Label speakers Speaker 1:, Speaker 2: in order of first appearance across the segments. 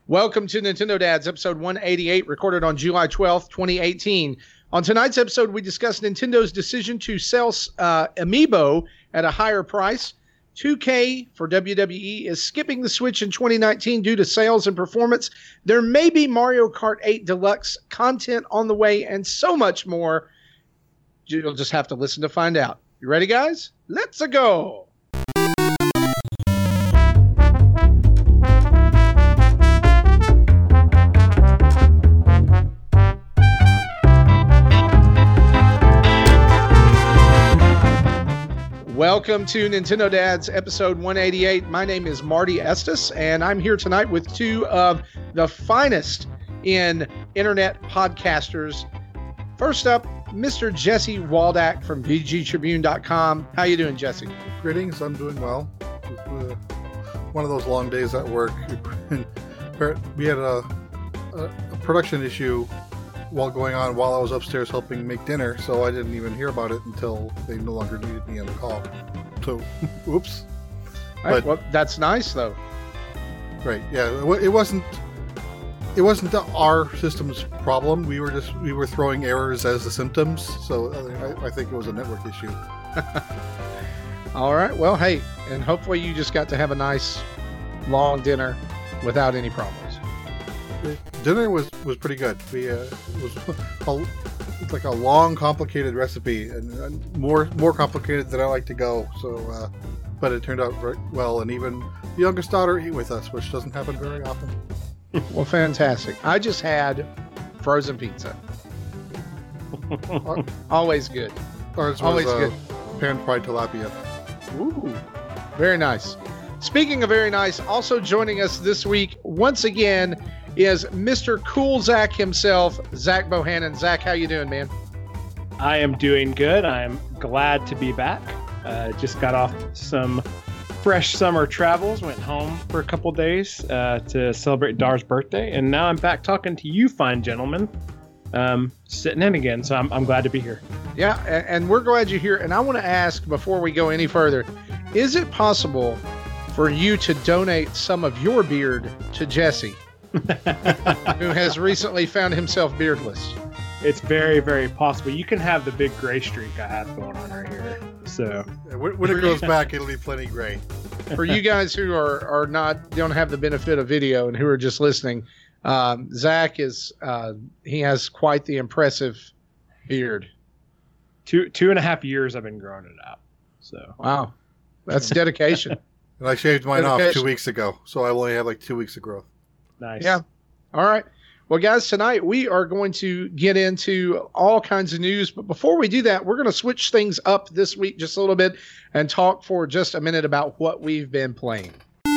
Speaker 1: Welcome to Nintendo Dads, episode 188, recorded on July 12th, 2018. On tonight's episode, we discuss Nintendo's decision to sell Amiibo at a higher price. 2K for WWE is skipping the Switch in 2019 due to sales and performance. There may be Mario Kart 8 Deluxe content on the way and so much more. You'll just have to listen to find out. You ready, guys? Let's go! Welcome to Nintendo Dads, episode 188. My name is Marty Estes, and I'm here tonight with two of the finest in internet podcasters. First up, Mr. Jesse Waldack from VGTribune.com. How you doing, Jesse?
Speaker 2: Greetings. I'm doing well. One of those long days at work. We had a production issue while I was upstairs helping make dinner, so I didn't even hear about it until they no longer needed me on the call. So, oops.
Speaker 1: Right, but, well, that's nice, though.
Speaker 2: Right, yeah. It wasn't our system's problem. We were throwing errors as the symptoms, so I think it was a network issue.
Speaker 1: All right, well, hey, and hopefully you just got to have a nice, long without any problems.
Speaker 2: Dinner was pretty good. It was like a long, complicated recipe, and more complicated than I like to go. So, but it turned out very well, and even the youngest daughter ate with us, which doesn't happen very often.
Speaker 1: Well, fantastic. I just had frozen pizza. Always good.
Speaker 2: Ours was always good. Pan-fried tilapia.
Speaker 1: Ooh, very nice. Speaking of very nice, also joining us this week once again is Mr. Cool Zach himself, Zach Bohannon. Zach, how you doing, man?
Speaker 3: I am doing good. I'm glad to be back. Just got off some fresh summer travels, went home for a couple days to celebrate Dar's birthday, and now I'm back talking to you fine gentlemen, sitting in again, so I'm glad to be here.
Speaker 1: Yeah, and we're glad you're here, and I want to ask, before we go any further, is it possible for you to donate some of your beard to Jesse? Who has recently found himself beardless.
Speaker 3: It's very, very possible. You can have the big gray streak I have going on right here. So
Speaker 2: when it goes back, it'll be plenty gray.
Speaker 1: For you guys who don't have the benefit of video and who are just listening, Zach he has quite the impressive beard.
Speaker 3: 2.5 years I've been growing it out. So
Speaker 1: wow, that's dedication.
Speaker 2: And I shaved mine off 2 weeks ago, so I only have like 2 weeks of growth.
Speaker 3: Nice.
Speaker 1: Yeah. All right. Well, guys, tonight we are going to get into all kinds of news. But before we do that, we're going to switch things up this week just a little bit and talk for just a minute about what we've been playing.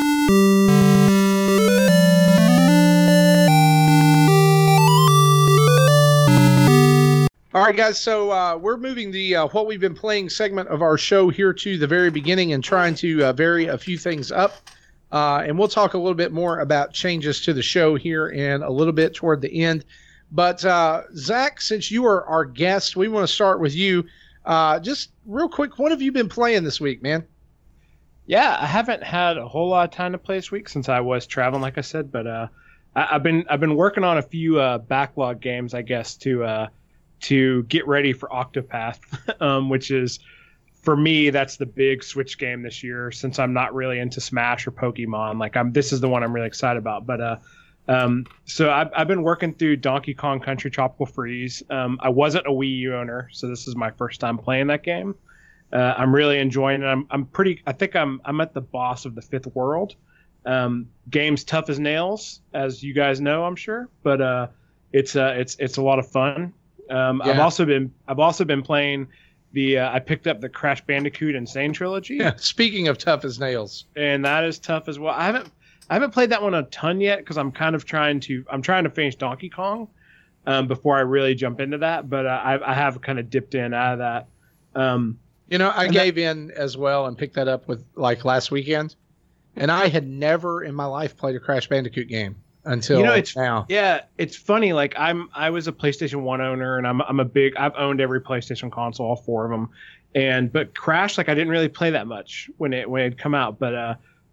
Speaker 1: All right, guys. So we're moving the what we've been playing segment of our show here to the very beginning and trying to vary a few things up. And we'll talk a little bit more about changes to the show here in a little bit toward the end. But Zach, since you are our guest, we want to start with you. Just real quick, what have you been playing this week, man?
Speaker 3: Yeah, I haven't had a whole lot of time to play this week since I was traveling, like I said. But I've been working on a few backlog games, I guess, to get ready for Octopath, which is. For me, that's the big Switch game this year. Since I'm not really into Smash or Pokemon, this is the one I'm really excited about. But so I've been working through Donkey Kong Country Tropical Freeze. I wasn't a Wii U owner, so this is my first time playing that game. I'm really enjoying it. I think I'm at the boss of the 5th world. Game's tough as nails, as you guys know, I'm sure. But it's a lot of fun. Yeah. I've also been playing. I picked up the Crash Bandicoot Insane trilogy.
Speaker 1: Yeah, speaking of tough as nails,
Speaker 3: and that is tough as well. I haven't played that one a ton yet because I'm trying to finish Donkey Kong before I really jump into that. But I have kind of dipped in out of that.
Speaker 1: I gave in as well and picked that up with last weekend, and I had never in my life played a Crash Bandicoot game. until now.
Speaker 3: Yeah, it's funny. Like I was a PlayStation 1 owner, and I've owned every PlayStation console, all four of them. But Crash, like I didn't really play that much when it had come out. But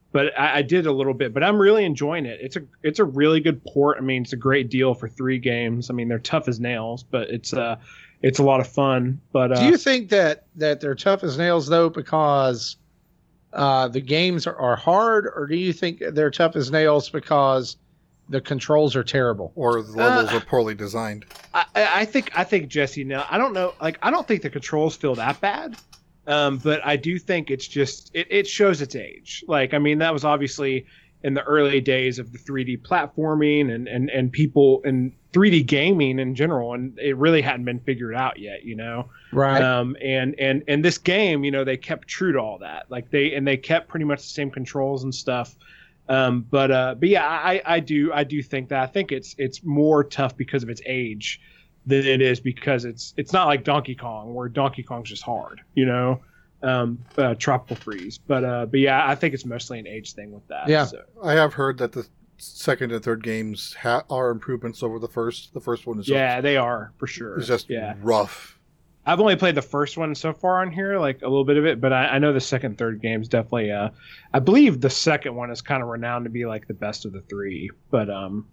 Speaker 3: but I did a little bit. But I'm really enjoying it. It's a really good port. I mean, it's a great deal for 3 games. I mean, they're tough as nails, but it's a lot of fun. But
Speaker 1: do you think that they're tough as nails though because the games are hard, or do you think they're tough as nails because the controls are terrible,
Speaker 2: or the levels are poorly designed?
Speaker 3: I think Jesse. Now I don't know. Like I don't think the controls feel that bad, but I do think it's just it shows its age. Like I mean, that was obviously in the early days of the 3D platforming and people and 3D gaming in general, and it really hadn't been figured out yet, you know.
Speaker 1: Right.
Speaker 3: And this game, you know, they kept true to all that. Like they kept pretty much the same controls and stuff. But yeah, I do think that. I think it's more tough because of its age than it is because it's not like Donkey Kong where Donkey Kong's just hard, you know. Tropical Freeze, but yeah, I think it's mostly an age thing with that.
Speaker 1: Yeah,
Speaker 3: so.
Speaker 2: I have heard that the second and third games are improvements over the first. The first one is
Speaker 3: they are for sure.
Speaker 2: It's just rough.
Speaker 3: I've only played the first one so far on here, like a little bit of it, but I know the second, third games definitely. I believe the second one is kind of renowned to be like the best of the 3. But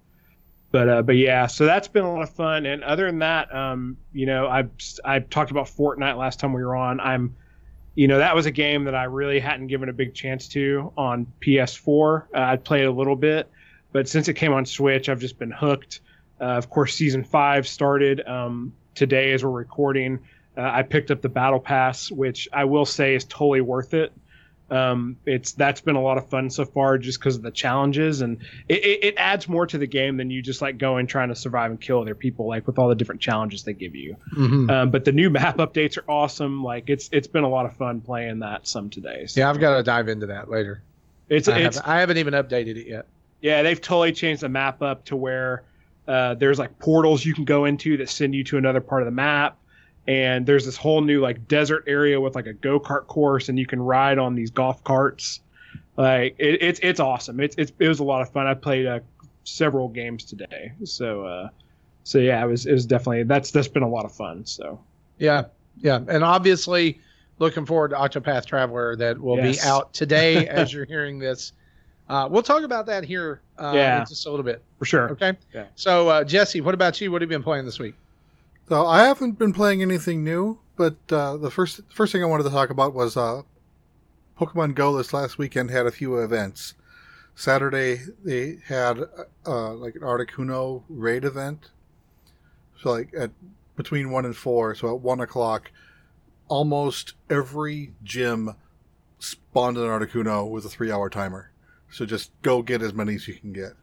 Speaker 3: yeah, so that's been a lot of fun. And other than that, you know, I talked about Fortnite last time we were on. You know, that was a game that I really hadn't given a big chance to on PS4. I'd played a little bit, but since it came on Switch, I've just been hooked. Of course, Season 5 started today as we're recording. I picked up the Battle Pass, which I will say is totally worth it. That's been a lot of fun so far just because of the challenges, and it adds more to the game than you just like going trying to survive and kill other people, like with all the different challenges they give you.
Speaker 1: Mm-hmm.
Speaker 3: But the new map updates are awesome. Like it's been a lot of fun playing that some today. So.
Speaker 1: Yeah, I've got to dive into that later. I haven't even updated it yet.
Speaker 3: Yeah, they've totally changed the map up to where there's like portals you can go into that send you to another part of the map. And there's this whole new like desert area with like a go-kart course, and you can ride on these golf carts. Like it's awesome. It was a lot of fun. I played several games today, so yeah, it was definitely that's been a lot of fun. So
Speaker 1: yeah, and obviously looking forward to Octopath Traveler that will be out today as you're hearing this. We'll talk about that here in just a little bit
Speaker 3: for sure.
Speaker 1: Okay.
Speaker 3: Yeah.
Speaker 1: So Jesse, what about you? What have you been playing this week?
Speaker 2: So I haven't been playing anything new, but the first thing I wanted to talk about was Pokemon Go. This last weekend had a few events. Saturday they had like an Articuno raid event. So like at between 1 and 4. So at 1 o'clock, almost every gym spawned an Articuno with a 3-hour timer. So just go get as many as you can get.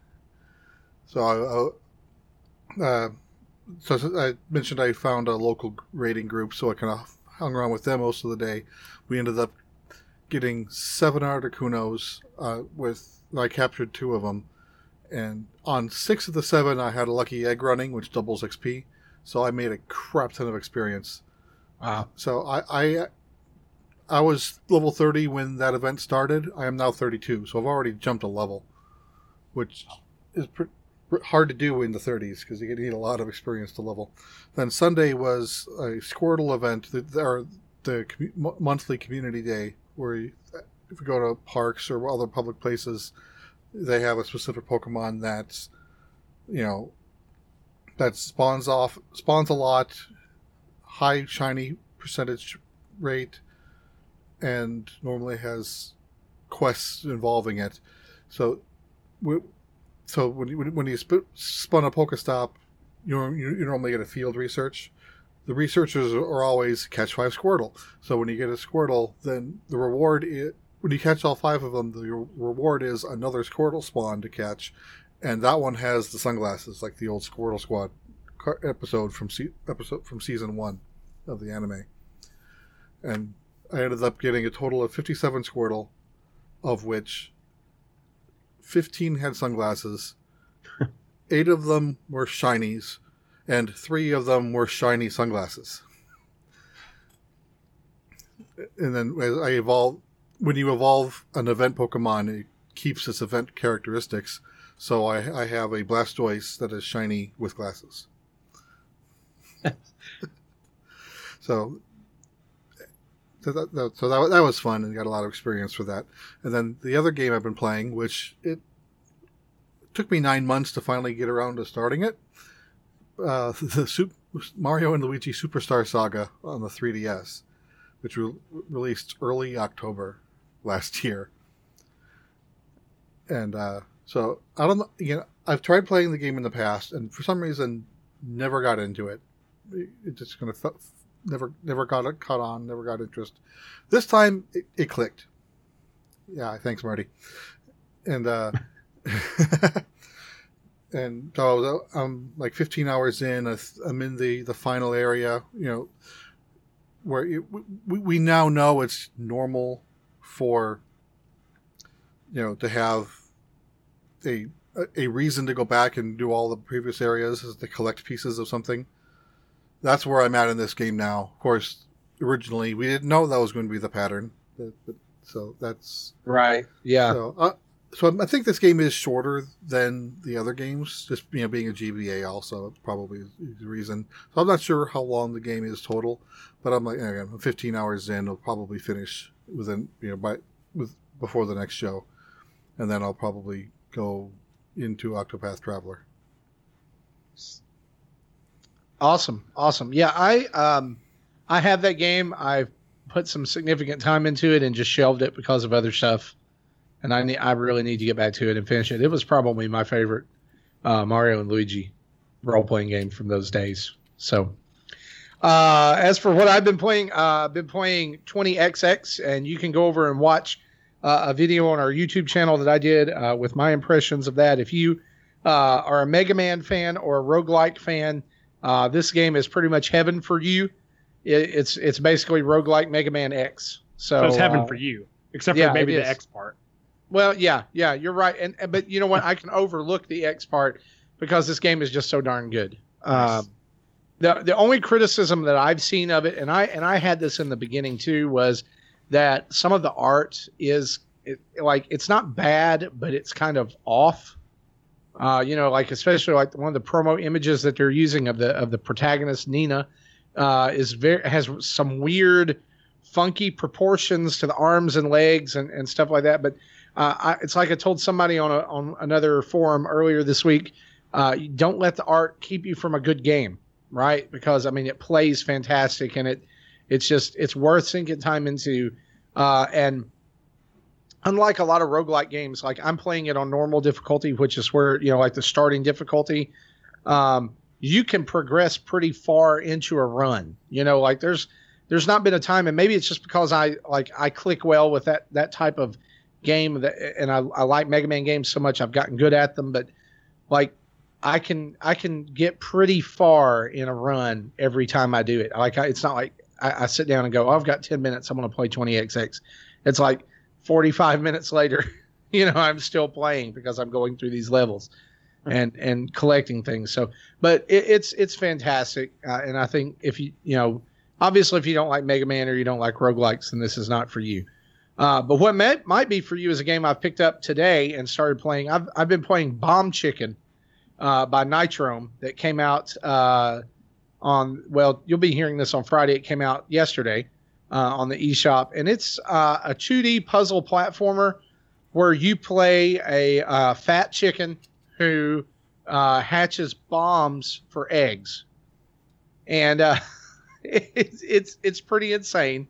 Speaker 2: So So I mentioned I found a local raiding group, so I kind of hung around with them most of the day. We ended up getting 7 Articunos I captured 2 of them. And on 6 of the 7, I had a lucky egg running, which doubles XP. So I made a crap ton of experience.
Speaker 1: Wow.
Speaker 2: So I was level 30 when that event started. I am now 32, so I've already jumped a level, which is hard to do in the 30s because you need a lot of experience to level. Then Sunday was a Squirtle event, the monthly community day, where if you go to parks or other public places, they have a specific Pokemon that's, you know, that spawns a lot, high shiny percentage rate, and normally has quests involving it. So when you spun a Pokestop, you normally get a field research. The researchers are always catch 5 Squirtle. So when you get a Squirtle, then the reward is, when you catch all 5 of them, the reward is another Squirtle spawn to catch, and that one has the sunglasses, like the old Squirtle Squad episode from season 1 of the anime. And I ended up getting a total of 57 Squirtle, of which 15 had sunglasses, 8 of them were shinies, and 3 of them were shiny sunglasses. And then as I evolved, when you evolve an event Pokemon, it keeps its event characteristics. So I have a Blastoise that is shiny with glasses. that was fun and got a lot of experience for that. And then the other game I've been playing, which it took me 9 months to finally get around to starting it, Mario and Luigi Superstar Saga on the 3DS, which released early October last year. And so I don't know. I've tried playing the game in the past, and for some reason, never got into it. It just kind of never got caught on, never got interest. This time it clicked. Yeah, thanks, Marty. And and so I'm like 15 hours in. I'm in the final area. Where we now know it's normal for to have a reason to go back and do all the previous areas is to collect pieces of something. That's where I'm at in this game now. Of course, originally we didn't know that was going to be the pattern, so that's
Speaker 1: right. Yeah.
Speaker 2: So I think this game is shorter than the other games. Just being a GBA also probably is the reason. So I'm not sure how long the game is total, but I'm like, again, I'm 15 hours in. I'll probably finish within before the next show, and then I'll probably go into Octopath Traveler.
Speaker 1: Awesome. Yeah, I have that game. I've put some significant time into it and just shelved it because of other stuff. And I really need to get back to it and finish it. It was probably my favorite Mario and Luigi role-playing game from those days. So, as for what I've been playing 20XX, and you can go over and watch a video on our YouTube channel that I did with my impressions of that. If you are a Mega Man fan or a roguelike fan, this game is pretty much heaven for you. It's basically roguelike Mega Man X. So
Speaker 3: it's heaven for you, except for maybe the X part.
Speaker 1: Well, yeah, you're right. But you know what? I can overlook the X part because this game is just so darn good. Nice. The only criticism that I've seen of it, and I had this in the beginning too, was that some of the art is it's not bad, but it's kind of off. Especially like one of the promo images that they're using of the protagonist Nina has some weird, funky proportions to the arms and legs and stuff like that. But it's like I told somebody on another forum earlier this week. You don't let the art keep you from a good game, right? Because it plays fantastic, and it's worth sinking time into. And unlike a lot of roguelike games, like I'm playing it on normal difficulty, which is where, like the starting difficulty, you can progress pretty far into a run. There's not been a time, and maybe it's just because I click well with that type of game and I like Mega Man games so much I've gotten good at them, but like I can get pretty far in a run every time I do it. It's not like I sit down and go, I've got 10 minutes, I'm going to play 20XX. It's like 45 minutes later, I'm still playing because I'm going through these levels and collecting things. So, but it's fantastic. And I think if obviously if you don't like Mega Man or you don't like roguelikes, then this is not for you. But what might be for you is a game I've picked up today and started playing. I've been playing Bomb Chicken by Nitrome that came out you'll be hearing this on Friday. It came out yesterday on the eShop, and it's a 2D puzzle platformer where you play a fat chicken who hatches bombs for eggs, and it's pretty insane.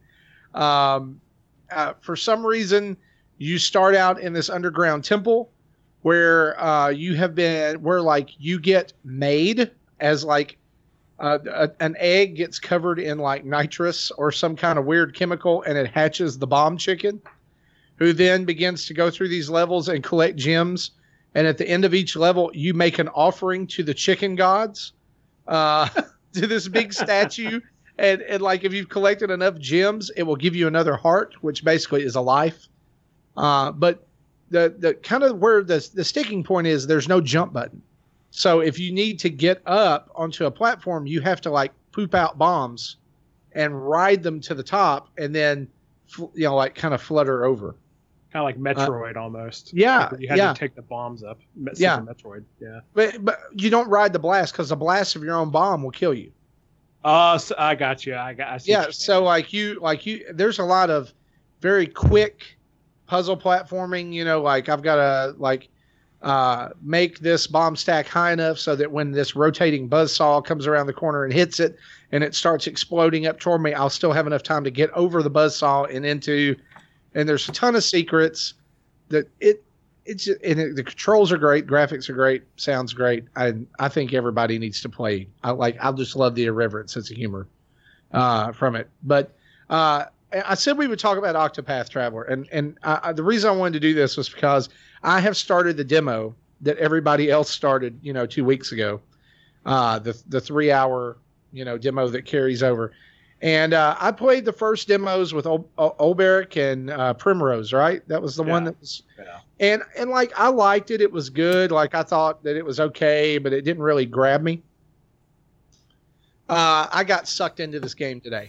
Speaker 1: For some reason, you start out in this underground temple where you get made as like an egg gets covered in like nitrous or some kind of weird chemical, and it hatches the bomb chicken, who then begins to go through these levels and collect gems. And at the end of each level, you make an offering to the chicken gods, to this big statue. And like if you've collected enough gems, it will give you another heart, which basically is a life. But the kind of where the sticking point is, there's no jump button. So if you need to get up onto a platform, you have to like poop out bombs and ride them to the top, and then kind of flutter over.
Speaker 3: Kind of like Metroid almost.
Speaker 1: Yeah,
Speaker 3: like you had to take the bombs up. Super Metroid. Yeah.
Speaker 1: But you don't ride the blast because the blast of your own bomb will kill you.
Speaker 3: Oh, so I got you. I see what
Speaker 1: Yeah,
Speaker 3: you're
Speaker 1: so
Speaker 3: saying.
Speaker 1: like you, there's a lot of very quick puzzle platforming. Like I've got to make this bomb stack high enough so that when this rotating buzzsaw comes around the corner and hits it, and it starts exploding up toward me, I'll still have enough time to get over the buzzsaw and into. And there's a ton of secrets that the controls are great, graphics are great, sounds great. I think everybody needs to play. I just love the irreverent sense of humor from it. But I said we would talk about Octopath Traveler, and the reason I wanted to do this was because I have started the demo that everybody else started, 2 weeks ago, the 3-hour demo that carries over. And I played the first demos with Olberic and Primrose, right? That was the one that was. Yeah. And like I liked it. It was good. Like I thought that it was okay, but it didn't really grab me. I got sucked into this game today.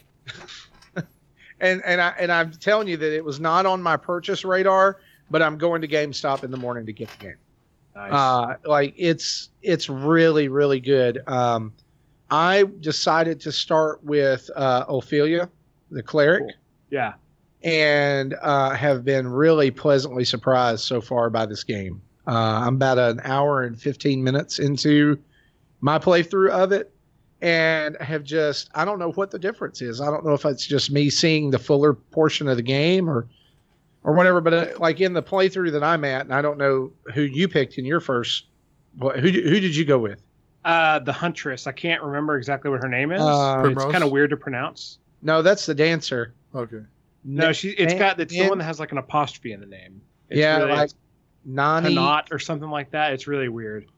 Speaker 1: and I'm telling you that it was not on my purchase radar, but I'm going to GameStop in the morning to get the game. Nice. It's really, really good. I decided to start with Ophelia, the cleric.
Speaker 3: Cool. Yeah.
Speaker 1: And have been really pleasantly surprised so far by this game. I'm about an hour and 15 minutes into my playthrough of it, and have I don't know what the difference is. I don't know if it's just me seeing the fuller portion of the game or whatever, but like in the playthrough that I'm at, and I don't know who you picked in your first, who did you go with?
Speaker 3: The Huntress. I can't remember exactly what her name is. It's kind of weird to pronounce.
Speaker 1: No, that's the dancer.
Speaker 2: Okay.
Speaker 3: No, it's the one that has like an apostrophe in the name. It's
Speaker 1: really, like Nani
Speaker 3: Hanat or something like that. It's really weird.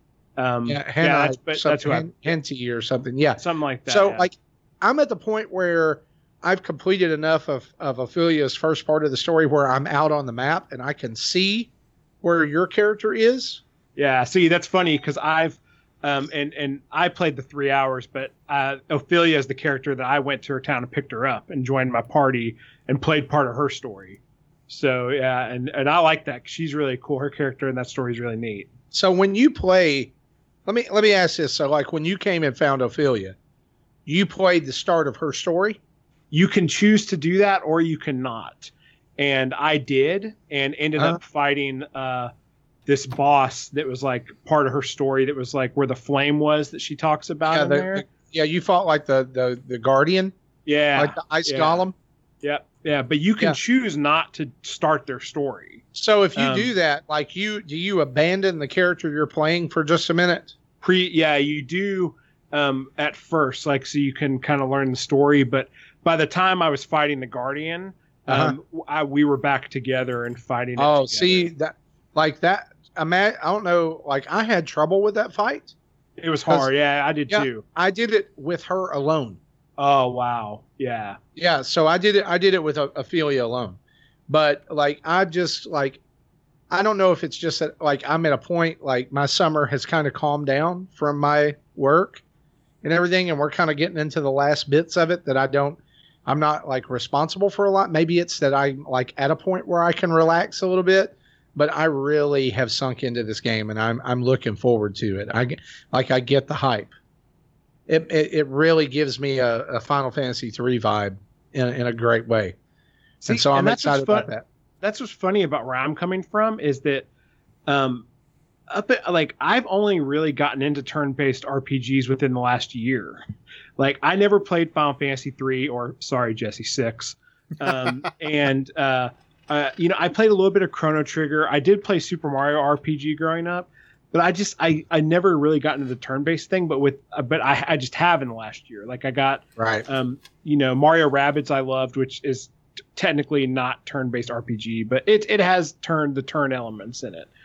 Speaker 1: That's who Henty or something. Yeah,
Speaker 3: something like that.
Speaker 1: So like, I'm at the point where I've completed enough of Ophelia's first part of the story where I'm out on the map and I can see where your character is.
Speaker 3: Yeah. See, that's funny because I've and I played the 3 hours, but Ophelia is the character that I went to her town and picked her up and joined my party and played part of her story. So yeah, and I like that. She's really cool. Her character in that story is really neat.
Speaker 1: So when you play, let me ask this. So like when you came and found Ophelia, you played the start of her story?
Speaker 3: You can choose to do that or you cannot. And I did, and ended up fighting this boss that was like part of her story that was like where the flame was that she talks about in there.
Speaker 1: You fought like the guardian.
Speaker 3: Yeah.
Speaker 1: Like the ice golem.
Speaker 3: Yep. Yeah. But you can choose not to start their story.
Speaker 1: So if you do that, like do you abandon the character you're playing for just a minute?
Speaker 3: You do at first, like, so you can kind of learn the story. But by the time I was fighting the guardian, we were back together and fighting.
Speaker 1: Oh, see that. I don't know. Like I had trouble with that fight.
Speaker 3: It was hard. Yeah, I did too.
Speaker 1: I did it with her alone.
Speaker 3: Oh wow. Yeah.
Speaker 1: Yeah. So I did it with Ophelia alone. But like I just like I don't know if it's just that like I'm at a point like my summer has kind of calmed down from my work and everything, and we're kind of getting into the last bits of it that I'm not like responsible for a lot. Maybe it's that I'm like at a point where I can relax a little bit. But I really have sunk into this game, and I'm looking forward to it. I get the hype. It really gives me a Final Fantasy III vibe in a great way.
Speaker 3: See,
Speaker 1: and so I'm excited about that.
Speaker 3: That's what's funny about where I'm coming from is that I've only really gotten into turn-based RPGs within the last year. Like I never played Final Fantasy III or Jesse 6. I played a little bit of Chrono Trigger. I did play Super Mario RPG growing up, but I never really got into the turn-based thing. But I just have in the last year. Like I got Mario Rabbids I loved, which is technically not turn-based RPG, but it has the turn elements in it.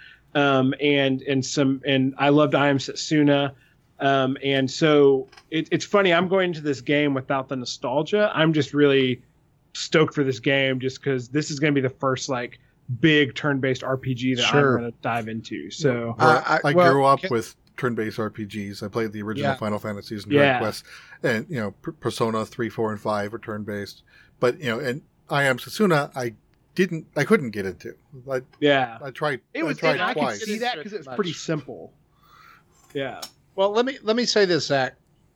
Speaker 3: And I loved I Am Setsuna. And so it's funny. I'm going into this game without the nostalgia. I'm just really stoked for this game just because this is going to be the first like big turn-based RPG that I'm going to dive into. So
Speaker 2: I grew up with turn-based RPGs. I played the original Final Fantasies and Dragon Quest, and Persona 3, 4, and 5 are turn-based. But and I Am Setsuna, I couldn't get into. I tried. I tried
Speaker 3: I
Speaker 2: twice.
Speaker 3: could see that because it's pretty simple. Yeah.
Speaker 1: Well, let me say this, Zach.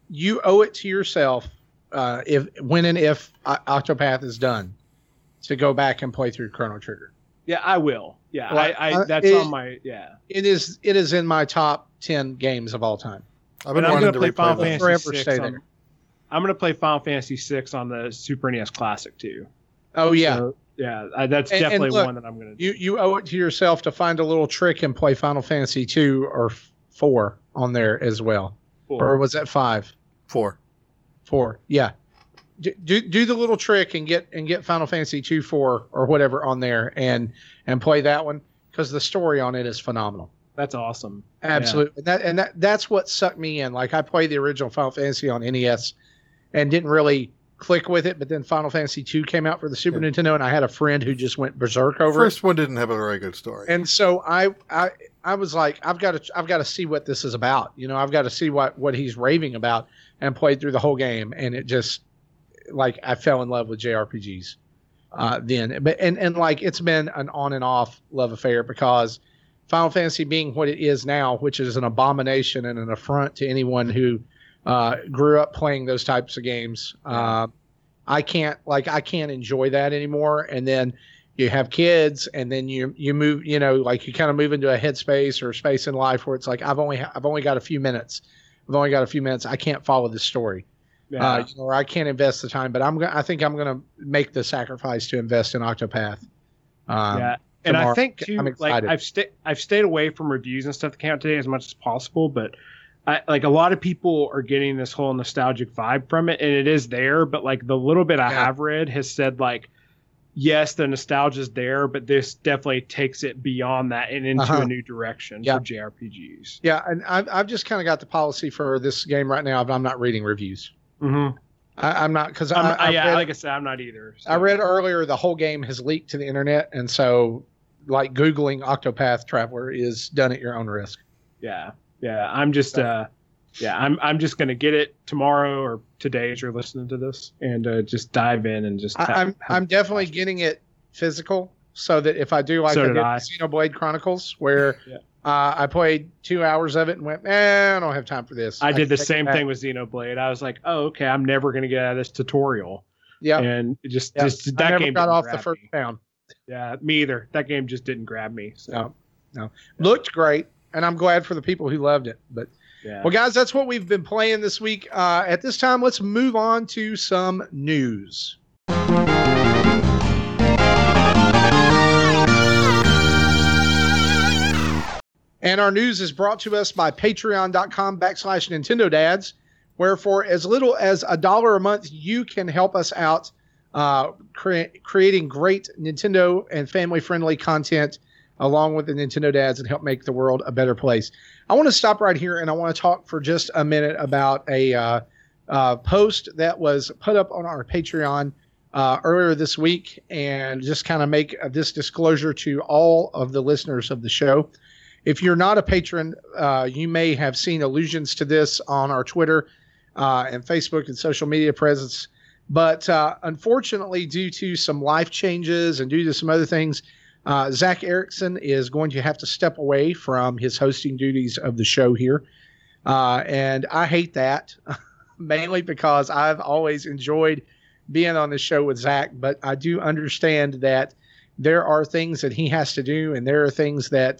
Speaker 1: you owe it to yourself if Octopath is done to go back and play through Chrono Trigger.
Speaker 3: Yeah, I will. Yeah,
Speaker 1: Well,
Speaker 3: that's on my
Speaker 1: It is in my top 10 games of all time.
Speaker 2: I've been
Speaker 3: I'm
Speaker 2: wanting
Speaker 3: going
Speaker 2: to
Speaker 3: to play Final
Speaker 2: replay that.
Speaker 1: Forever
Speaker 3: Fantasy
Speaker 1: stay
Speaker 3: 6
Speaker 1: there.
Speaker 3: I'm going to play Final Fantasy 6 on the Super NES Classic too.
Speaker 1: Oh yeah.
Speaker 3: So, that's
Speaker 1: And
Speaker 3: definitely
Speaker 1: look,
Speaker 3: one that I'm going to do.
Speaker 1: You owe it to yourself to find a little trick and play Final Fantasy 2 or 4 on there as well. Or was that 5?
Speaker 2: 4.
Speaker 1: 4. Yeah. Do the little trick and get Final Fantasy 2, 4 or whatever on there and play that one, because the story on it is phenomenal.
Speaker 3: That's awesome.
Speaker 1: Absolutely. That's what sucked me in. Like, I played the original Final Fantasy on NES and didn't really click with it, but then Final Fantasy 2 came out for the Super Nintendo, and I had a friend who just went berserk over
Speaker 2: First one didn't have a very good story.
Speaker 1: And so I was like, I've got to see what this is about. You know, I've got to see what he's raving about, and played through the whole game, and it just, like, I fell in love with JRPGs then. But and like, it's been an on and off love affair, because Final Fantasy being what it is now, which is an abomination and an affront to anyone who grew up playing those types of games. I can't enjoy that anymore. And then you have kids, and then you move, you know, like, you kind of move into a headspace or space in life where it's like, I've only got a few minutes. I can't follow this story. Or I can't invest the time, but I think I'm going to make the sacrifice to invest in Octopath.
Speaker 3: And
Speaker 1: tomorrow.
Speaker 3: I think too,
Speaker 1: I'm
Speaker 3: like,
Speaker 1: excited.
Speaker 3: I've stayed away from reviews and stuff that came out today as much as possible, but like, a lot of people are getting this whole nostalgic vibe from it, and it is there. But like, the little bit I have read has said, like, yes, the nostalgia's there, but this definitely takes it beyond that and into a new direction for JRPGs.
Speaker 1: Yeah, and I've just kind of got the policy for this game right now. I'm not reading reviews.
Speaker 3: Mm-hmm.
Speaker 1: I'm not, because
Speaker 3: like I said, I'm not either. So.
Speaker 1: I read earlier the whole game has leaked to the internet, and so, like, Googling Octopath Traveler is done at your own risk.
Speaker 3: Yeah. I'm just I'm just gonna get it tomorrow or today as you're listening to this, and just dive in and just.
Speaker 1: I'm definitely getting it physical, so that if I do, like, I did Xenoblade Chronicles, where I played 2 hours of it and went, I don't have time for this.
Speaker 3: I did the same thing with Xenoblade. I was like, oh, okay, I'm never gonna get out of this tutorial.
Speaker 1: Yeah,
Speaker 3: and just
Speaker 1: I
Speaker 3: that
Speaker 1: never
Speaker 3: game
Speaker 1: got off the first pound.
Speaker 3: Yeah, me either. That game just didn't grab me. So.
Speaker 1: No. Looked great, and I'm glad for the people who loved it. But well, guys, that's what we've been playing this week. At this time, let's move on to some news. And our news is brought to us by patreon.com/Nintendo Dads, where for as little as $1 a month, you can help us out creating great Nintendo and family-friendly content along with the Nintendo Dads, and help make the world a better place. I want to stop right here, and I want to talk for just a minute about a post that was put up on our Patreon earlier this week, and just kind of make this disclosure to all of the listeners of the show. If you're not a patron, you may have seen allusions to this on our Twitter and Facebook and social media presence. But unfortunately, due to some life changes and due to some other things, Zach Erickson is going to have to step away from his hosting duties of the show here. And I hate that, mainly because I've always enjoyed being on the show with Zach. But I do understand that there are things that he has to do, and there are things that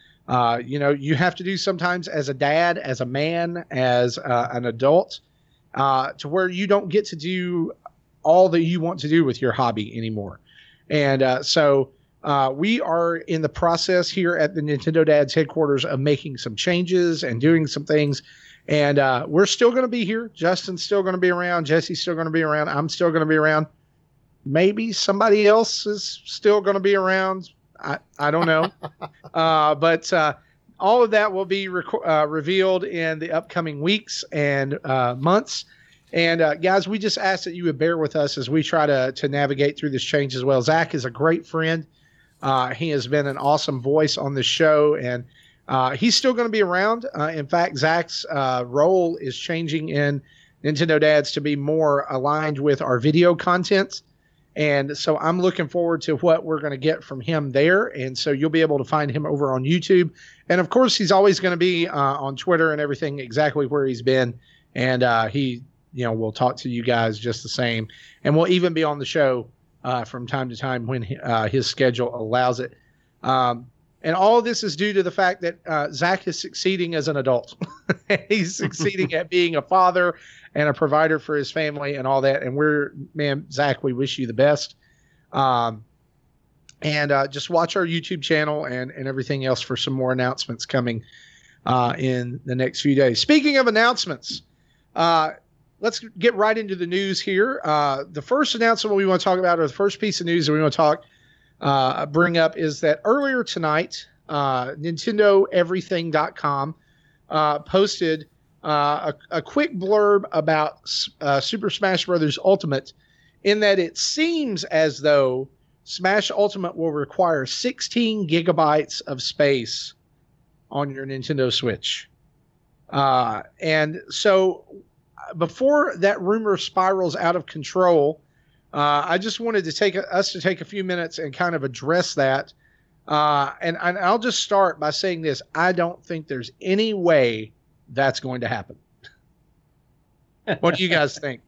Speaker 1: you have to do sometimes as a dad, as a man, as an adult, to where you don't get to do all that you want to do with your hobby anymore. And so we are in the process here at the Nintendo Dads headquarters of making some changes and doing some things. And we're still going to be here. Justin's still going to be around. Jesse's still going to be around. I'm still going to be around. Maybe somebody else is still going to be around. I don't know. But all of that will be revealed in the upcoming weeks and months. And guys, we just ask that you would bear with us as we try to navigate through this change as well. Zach is a great friend. He has been an awesome voice on the show, and he's still going to be around. In fact, Zach's role is changing in Nintendo Dads to be more aligned with our video content. And so I'm looking forward to what we're going to get from him there. And so you'll be able to find him over on YouTube. And of course, he's always going to be on Twitter and everything exactly where he's been and he will talk to you guys just the same, and we'll even be on the show from time to time when his schedule allows it. And all of this is due to the fact that Zach is succeeding as an adult. He's succeeding at being a father and a provider for his family and all that. And Zach, we wish you the best. And just watch our YouTube channel and everything else for some more announcements coming in the next few days. Speaking of announcements, let's get right into the news here. The first announcement we want to talk about, or the first piece of news that we want to bring up, is that earlier tonight, NintendoEverything.com posted a quick blurb about Super Smash Bros. Ultimate, in that it seems as though Smash Ultimate will require 16 gigabytes of space on your Nintendo Switch. And so before that rumor spirals out of control, I just wanted to take a few minutes and kind of address that. And I'll just start by saying this. I don't think there's any way that's going to happen. What do you guys think?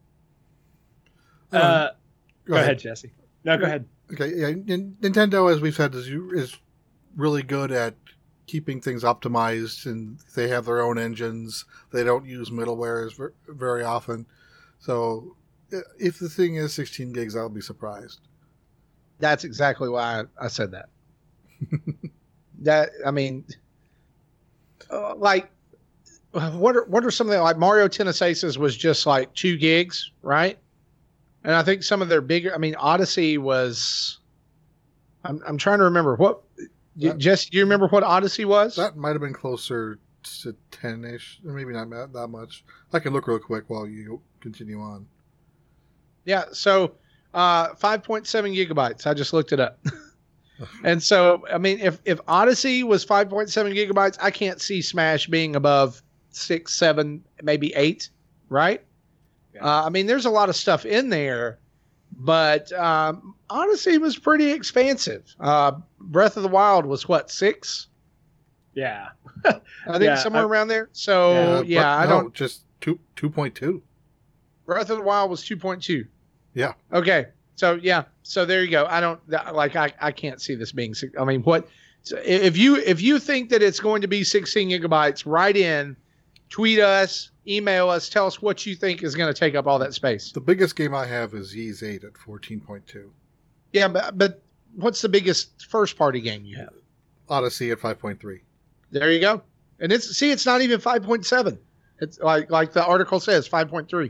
Speaker 3: Go ahead, Jesse. No, go ahead.
Speaker 2: Okay, yeah, Nintendo, as we've said, is really good at keeping things optimized, and they have their own engines. They don't use middleware very often. So if the thing is 16 gigs, I'll be surprised.
Speaker 1: That's exactly why I said that. What are some of the, like Mario Tennis Aces was just like 2 gigs, right? And I think some of their bigger, Odyssey was, I'm trying to remember Jesse, do you remember what Odyssey was?
Speaker 2: That might have been closer to 10-ish, maybe not that much. I can look real quick while you continue on.
Speaker 1: Yeah, so 5.7 gigabytes. I just looked it up. And so, if Odyssey was 5.7 gigabytes, I can't see Smash being above 6, 7, maybe 8, right? Yeah. There's a lot of stuff in there, but Odyssey was pretty expansive. Breath of the Wild was what, 6?
Speaker 3: Yeah.
Speaker 1: I think somewhere around there. So,
Speaker 2: just 2.2.
Speaker 1: Breath of the Wild was 2.2.
Speaker 2: Yeah.
Speaker 1: Okay. So, yeah. So there you go. I can't see this being, if you think that it's going to be 16 gigabytes, write in, tweet us, email us, tell us what you think is going to take up all that space.
Speaker 2: The biggest game I have is Ys 8 at 14.2.
Speaker 1: Yeah, but what's the biggest first party game you have?
Speaker 2: Odyssey at 5.3.
Speaker 1: There you go. And it's not even 5.7. It's like the article says, 5.3.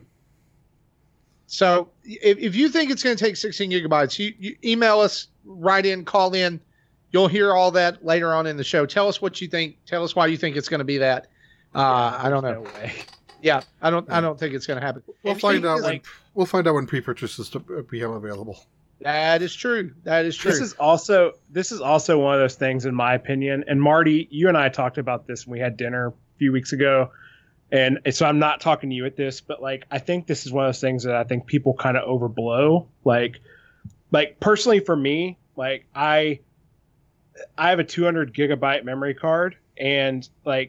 Speaker 1: So if you think it's going to take 16 gigabytes, you email us, write in, call in. You'll hear all that later on in the show. Tell us what you think. Tell us why you think it's going to be that. I don't know.
Speaker 3: No way.
Speaker 1: Yeah, I don't think it's going to happen.
Speaker 2: We'll find out when pre-purchases become available.
Speaker 1: That is true.
Speaker 3: This is also one of those things, in my opinion. And Marty, you and I talked about this when we had dinner a few weeks ago. And so I'm not talking to you at this, but I think this is one of those things that I think people kind of overblow. Like personally for me, I have a 200 gigabyte memory card, and I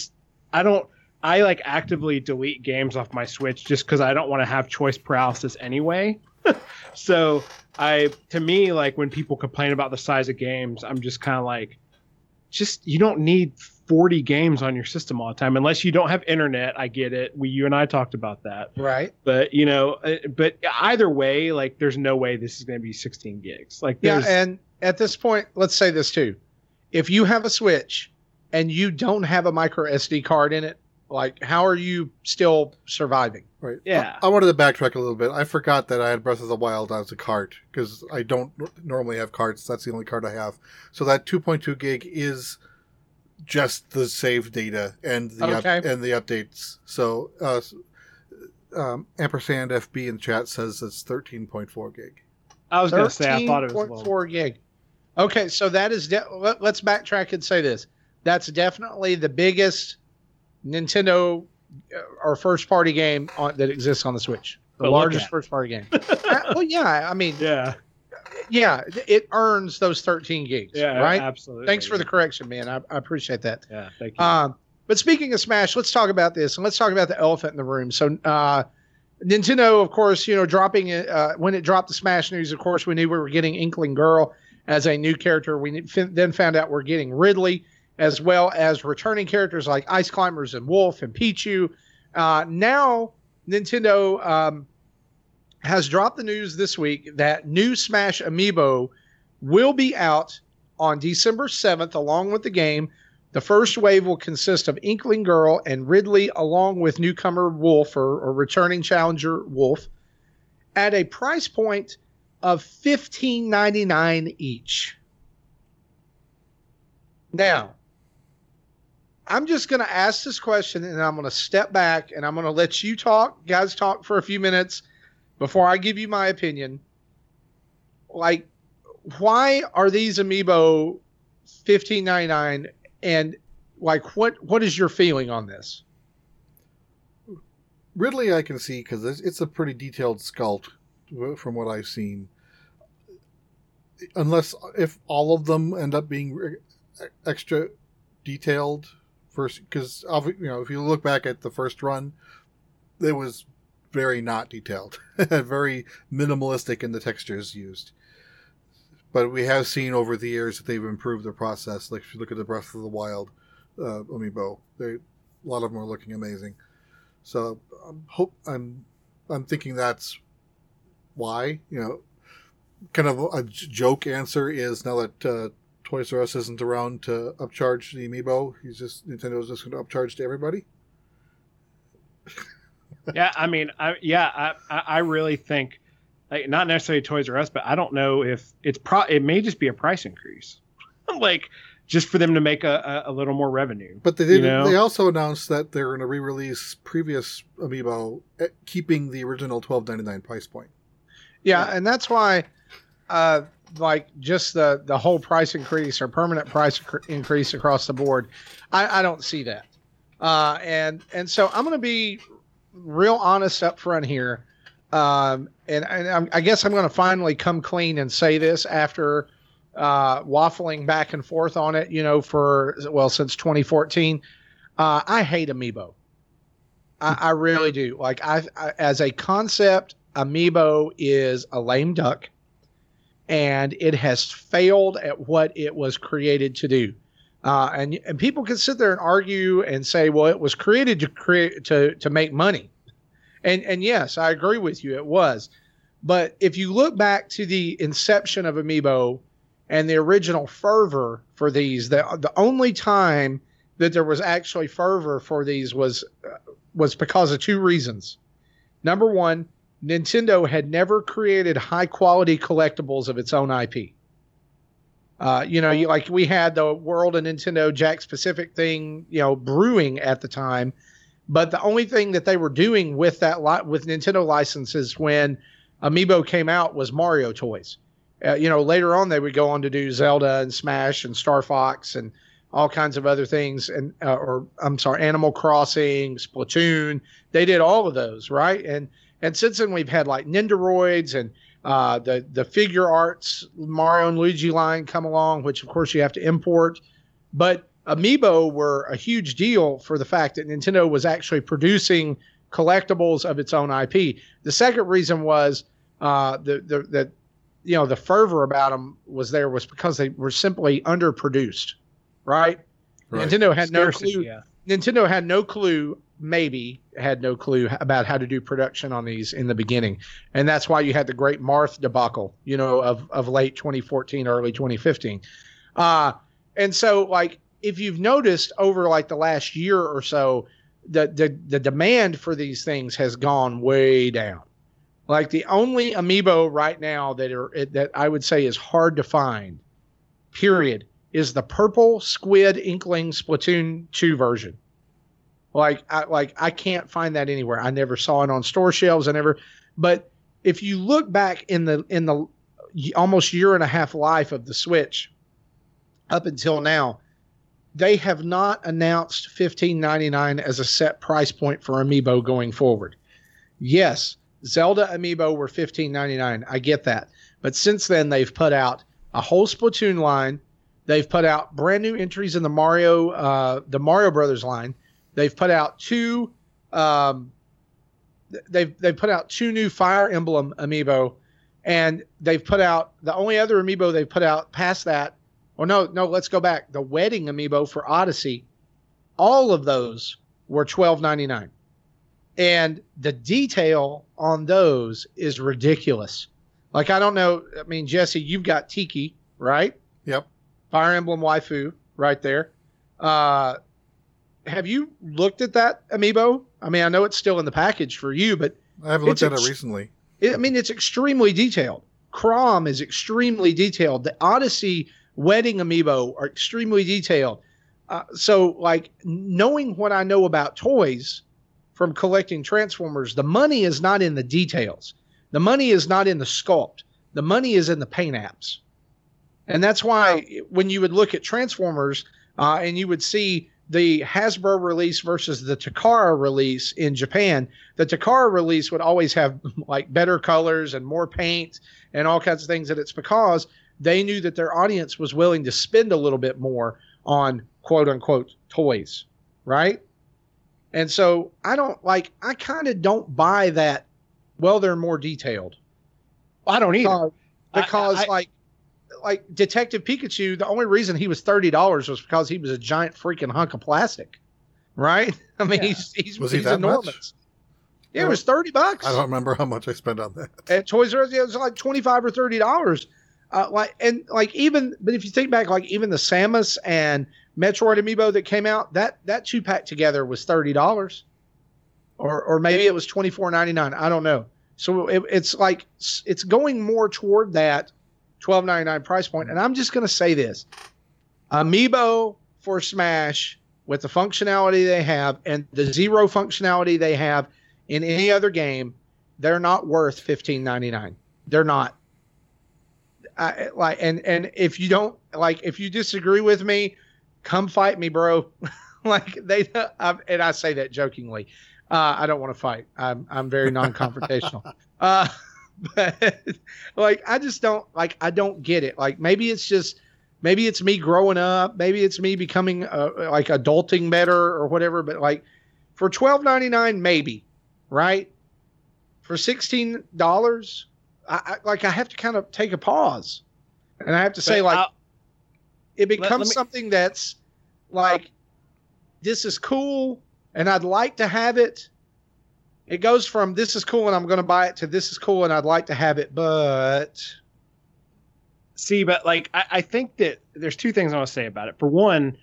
Speaker 3: actively delete games off my Switch just because I don't want to have choice paralysis anyway. So when people complain about the size of games, I'm just kind of you don't need 40 games on your system all the time unless you don't have internet. I get it. You and I talked about that.
Speaker 1: Right.
Speaker 3: But, but either way, there's no way this is going to be 16 gigs.
Speaker 1: And at this point, let's say this too. If you have a Switch and you don't have a micro SD card in it, how are you still surviving?
Speaker 2: Right.
Speaker 3: Yeah.
Speaker 2: I wanted to backtrack a little bit. I forgot that I had Breath of the Wild as a cart because I don't normally have carts. That's the only card I have. So that 2.2 gig is just the save data and the updates. So ampersand FB in chat says it's 13.4 gig.
Speaker 3: I was going to say I thought it was
Speaker 1: 13.4 gig. Okay, so that is let's backtrack and say this. That's definitely the biggest Nintendo or first party game that exists on the Switch. The largest first party game. Well, yeah, yeah, it earns those 13 gigs.
Speaker 3: Yeah,
Speaker 1: right?
Speaker 3: Absolutely.
Speaker 1: Thanks for the correction, man. I appreciate that.
Speaker 3: Yeah, thank you.
Speaker 1: But speaking of Smash, let's talk about this, and let's talk about the elephant in the room. So Nintendo, of course, dropping it when it dropped the Smash news. Of course, we knew we were getting Inkling Girl as a new character. We then found out we're getting Ridley, as well as returning characters like Ice Climbers and Wolf and Pichu. Now Nintendo has dropped the news this week that new Smash Amiibo will be out on December 7th, along with the game. The first wave will consist of Inkling Girl and Ridley, along with newcomer Wolf or returning challenger Wolf, at a price point of $15.99 each. Now, I'm just going to ask this question, and I'm going to step back, and I'm going to let you guys talk for a few minutes before I give you my opinion. Like, why are these Amiibo $15.99? And like, what is your feeling on this?
Speaker 2: Ridley, I can see because it's a pretty detailed sculpt from what I've seen. Unless if all of them end up being extra detailed first, because if you look back at the first run, it was very not detailed, very minimalistic in the textures used. But we have seen over the years that they've improved the process. Like if you look at the Breath of the Wild Amiibo, a lot of them are looking amazing. So I'm thinking that's why. Kind of a joke answer is now that Toys R Us isn't around to upcharge the Amiibo, Nintendo's just going to upcharge to everybody.
Speaker 3: Yeah, I mean, I really think. Like, not necessarily Toys R Us, but I don't know if it may just be a price increase, like just for them to make a little more revenue.
Speaker 2: But they did. They also announced that they're going to re-release previous Amiibo, keeping the original $12.99 price point.
Speaker 1: Yeah, and that's why, like just the whole price increase or permanent price increase across the board, I don't see that. And so I'm going to be real honest up front here. And I guess I'm going to finally come clean and say this after waffling back and forth on it, since 2014. I hate Amiibo. I really do. Like I as a concept, Amiibo is a lame duck, and it has failed at what it was created to do. And people can sit there and argue and say, well, it was created to make money. And yes, I agree with you. It was. But if you look back to the inception of Amiibo and the original fervor for these, the only time that there was actually fervor for these was because of two reasons. Number one, Nintendo had never created high quality collectibles of its own IP. Like we had the World of Nintendo Jakks Pacific thing, brewing at the time. But the only thing that they were doing with that with Nintendo licenses when Amiibo came out was Mario toys. Later on they would go on to do Zelda and Smash and Star Fox and all kinds of other things, and Animal Crossing, Splatoon. They did all of those, right? And since then we've had like Nindoroids and the figure arts Mario and Luigi line come along, which of course you have to import, but Amiibo were a huge deal for the fact that Nintendo was actually producing collectibles of its own IP. The second reason was the fervor about them was because they were simply underproduced, right? Nintendo had no clue. Yeah. Nintendo had no clue, about how to do production on these in the beginning, and that's why you had the Great Marth debacle, of late 2014, early 2015, and so like. If you've noticed over like the last year or so, the demand for these things has gone way down. Like the only Amiibo right now that I would say is hard to find, period, is the purple squid Inkling Splatoon 2 version. I can't find that anywhere. I never saw it on store shelves. But if you look back in the almost year and a half life of the Switch up until now, they have not announced $15.99 as a set price point for Amiibo going forward. Yes, Zelda Amiibo were $15.99. I get that. But since then, they've put out a whole Splatoon line. They've put out brand new entries in the Mario Brothers line. They've put out two. They've put out two new Fire Emblem amiibo, and they've put out the only other amiibo they've put out past that. Oh no, let's go back. The wedding amiibo for Odyssey. All of those were $12.99, and the detail on those is ridiculous. Like, I don't know. I mean, Jesse, you've got Tiki, right?
Speaker 2: Yep.
Speaker 1: Fire Emblem waifu right there. Have you looked at that amiibo? I mean, I know it's still in the package for you, but
Speaker 2: I haven't looked at it recently.
Speaker 1: It's extremely detailed. Chrom is extremely detailed. The Odyssey wedding amiibo are extremely detailed. So, like, knowing what I know about toys from collecting Transformers, the money is not in the details. The money is not in the sculpt. The money is in the paint apps. And that's why when you would look at Transformers and you would see the Hasbro release versus the Takara release in Japan, the Takara release would always have like better colors and more paint and all kinds of things. And it's because they knew that their audience was willing to spend a little bit more on quote unquote toys. Right. And so I kind of don't buy that. Well, they're more detailed.
Speaker 3: I don't either.
Speaker 1: Because like Detective Pikachu, the only reason he was $30 was because he was a giant freaking hunk of plastic, right? I mean,
Speaker 3: Yeah.
Speaker 1: he's
Speaker 2: that
Speaker 1: enormous.
Speaker 2: much?
Speaker 1: Yeah, it was $30.
Speaker 2: I don't remember how much I spent on that.
Speaker 1: At Toys R Us, it was like $25 or $30. But if you think back, like even the Samus and Metroid amiibo that came out, that 2-pack together was $30, or maybe it was $24.99. I don't know. So it's like it's going more toward that $12.99 price point. And I'm just going to say this: amiibo for Smash with the functionality they have and the zero functionality they have in any other game, they're not worth $15.99. They're not. And if you don't if you disagree with me, come fight me, bro. And I say that jokingly. I don't want to fight. I'm very non-confrontational. But I just don't I don't get it. Like maybe it's me growing up. Maybe it's me becoming adulting better or whatever. But for $12.99, maybe, right? For $16, I have to kind of take a pause, and I have to say it becomes something that's this is cool and I'd like to have it. It goes from this is cool and I'm going to buy it to this is cool and I'd like to have it, but
Speaker 3: see, but I think that there's two things I want to say about it. For one,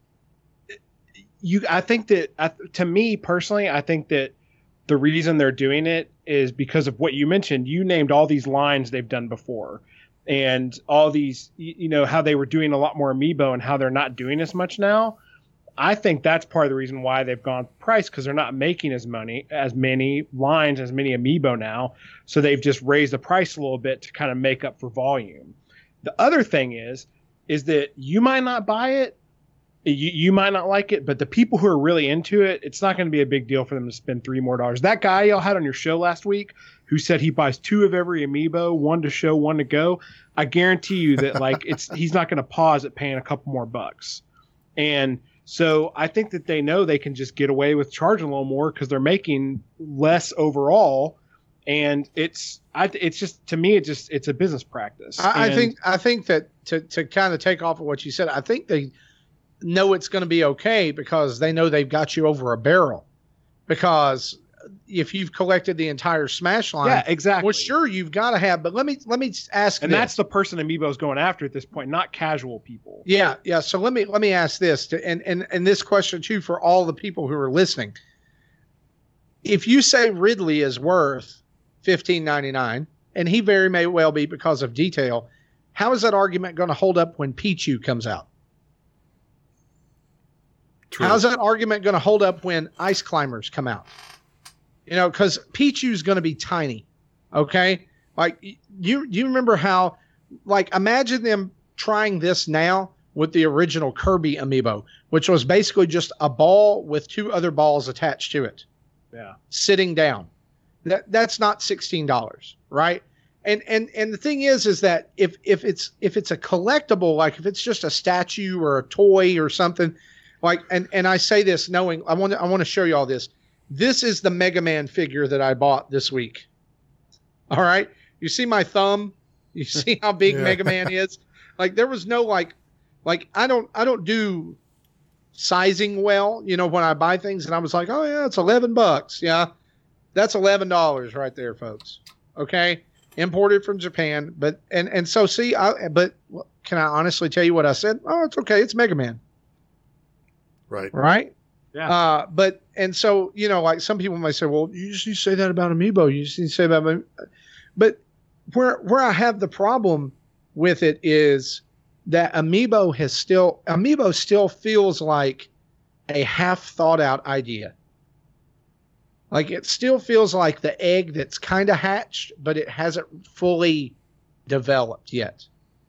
Speaker 3: I think that to me personally, I think that the reason they're doing it is because of what you mentioned. You named all these lines they've done before and all these, how they were doing a lot more amiibo and how they're not doing as much now. I think that's part of the reason why they've gone price, because they're not making as many lines, as many amiibo now. So they've just raised the price a little bit to kind of make up for volume. The other thing is that you might not buy it. You might not like it, but the people who are really into it, it's not going to be a big deal for them to spend $3 more. That guy y'all had on your show last week who said he buys 2 of every amiibo, 1 to show, 1 to go. I guarantee you that he's not going to pause at paying a couple more bucks. And so I think that they know they can just get away with charging a little more because they're making less overall. And it's just, to me, it's a business practice.
Speaker 1: I think that to kind of take off of what you said, I think they know it's going to be okay because they know they've got you over a barrel. Because if you've collected the entire Smash line,
Speaker 3: yeah, exactly.
Speaker 1: Well, sure, you've got to have. But let me ask.
Speaker 3: And that's the person Amiibo's going after at this point, not casual people.
Speaker 1: Yeah. So let me ask this, and this question too for all the people who are listening. If you say Ridley is worth $15.99, and he very may well be because of detail, how is that argument going to hold up when Pichu comes out? True. How's that argument going to hold up when Ice Climbers come out? Because Pichu's going to be tiny. Okay. You remember how, imagine them trying this now with the original Kirby amiibo, which was basically just a ball with 2 other balls attached to it.
Speaker 3: Yeah.
Speaker 1: Sitting down. That's not $16, right? And the thing is that if it's a collectible, if it's just a statue or a toy or something, Like, and I say this knowing I want to show you all this. This is the Mega Man figure that I bought this week. All right, you see my thumb? You see how big Mega Man is? Like, there was no like I don't do sizing well, when I buy things, and I was like, oh yeah, it's $11. Yeah, that's $11 right there, folks. Okay, imported from Japan, but and so see, but can I honestly tell you what I said? Oh, it's okay, it's Mega Man. Right.
Speaker 3: Yeah.
Speaker 1: But and so like some people might say, well, you just need to say that about Amiibo. You just need to say that about, but where I have the problem with it is that Amiibo still feels like a half thought out idea. Like it still feels like the egg that's kind of hatched, but it hasn't fully developed yet.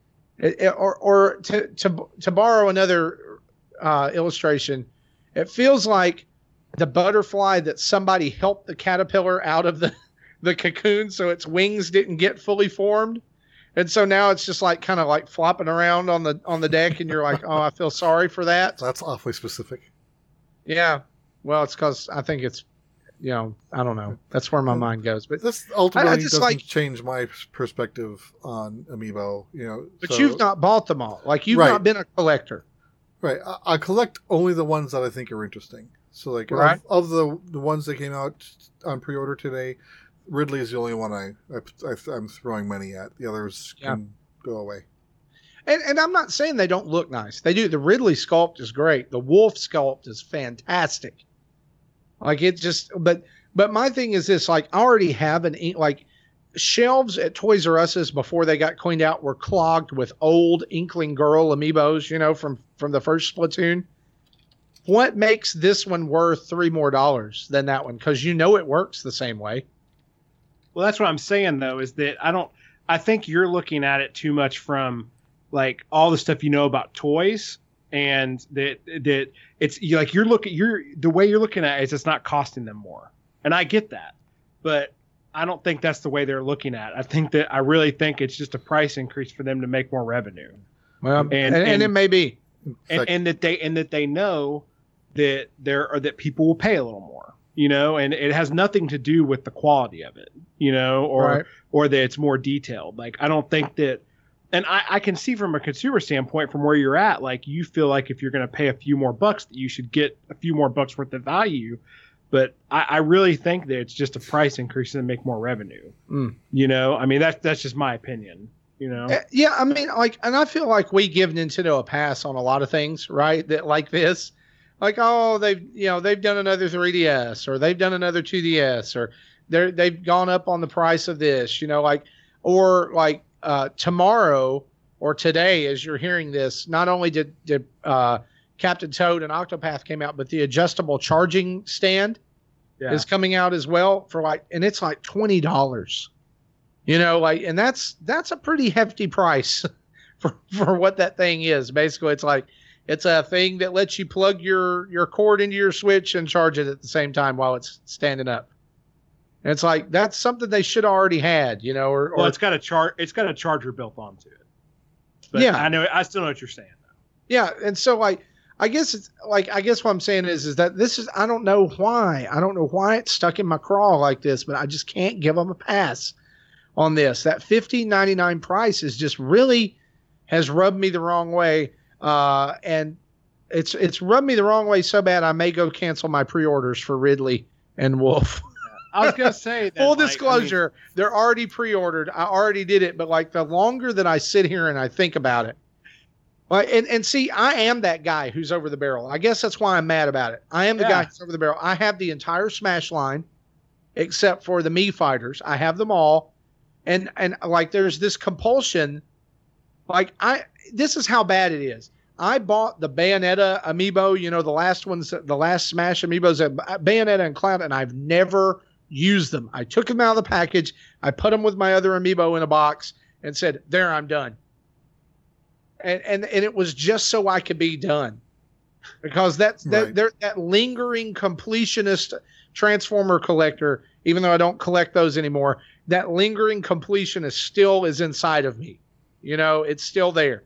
Speaker 1: Or to borrow another illustration, it feels like the butterfly that somebody helped the caterpillar out of the cocoon so its wings didn't get fully formed. And so now it's just like kind of like flopping around on the deck, and you're like, oh, I feel sorry for that.
Speaker 2: That's awfully specific.
Speaker 1: Yeah. Well, it's because I think it's, I don't know. That's where my mind goes. But
Speaker 2: this ultimately doesn't change my perspective on Amiibo.
Speaker 1: But you've not bought them all. Like you've not been a collector.
Speaker 2: Right. I collect only the ones that I think are interesting. So like of the ones that came out on pre-order today, Ridley is the only one I'm throwing money at. The others can go away.
Speaker 1: And I'm not saying they don't look nice. They do. The Ridley sculpt is great. The Wolf sculpt is fantastic. Like it just, but my thing is this, like I already have shelves at Toys R Us's before they got cleaned out were clogged with old Inkling Girl Amiibos, from the first Splatoon. What makes this one worth $3 more than that one? Because it works the same way.
Speaker 3: Well, that's what I'm saying though, is that I think you're looking at it too much from like all the stuff about toys, and that it's the way you're looking at it is it's not costing them more. And I get that, but I don't think that's the way they're looking at it. I really think it's just a price increase for them to make more revenue.
Speaker 1: Well, and it may be,
Speaker 3: and that they know that that people will pay a little more, and it has nothing to do with the quality of it, or that it's more detailed. Like I don't think that, and I can see from a consumer standpoint from where you're at, like you feel like if you're going to pay a few more bucks, that you should get a few more bucks worth of value. But I really think that it's just a price increase and make more revenue. I mean, that's just my opinion.
Speaker 1: Yeah, I mean, and I feel like we give Nintendo a pass on a lot of things, right? That like this, like they've done another 3DS or they've done another 2DS or they've gone up on the price of this, tomorrow or today as you're hearing this. Not only did Captain Toad and Octopath came out, but the adjustable charging stand is coming out as well and it's like $20, and that's a pretty hefty price for what that thing is. Basically, it's a thing that lets you plug your cord into your Switch and charge it at the same time while it's standing up. And it's like, that's something they should have already had, or
Speaker 3: it's got a charger built onto it. But I still know what you're saying though.
Speaker 1: Yeah. And so I guess what I'm saying is that I don't know why it's stuck in my craw like this, but I just can't give them a pass on this. That $15.99 price is just really has rubbed me the wrong way. And it's rubbed me the wrong way so bad I may go cancel my pre-orders for Ridley and Wolf.
Speaker 3: I was gonna say that,
Speaker 1: full disclosure, they're already pre-ordered. I already did it, but the longer that I sit here and I think about it, and see, I am that guy who's over the barrel. I guess that's why I'm mad about it. I am the guy who's over the barrel. I have the entire Smash line, except for the Mii fighters. I have them all, and there's this compulsion. This is how bad it is. I bought the Bayonetta amiibo, the last Smash amiibos, Bayonetta and Cloud, and I've never used them. I took them out of the package. I put them with my other amiibo in a box and said, there, I'm done. And it was just so I could be done, because that lingering completionist Transformer collector, even though I don't collect those anymore, that lingering completionist still is inside of me. It's still there.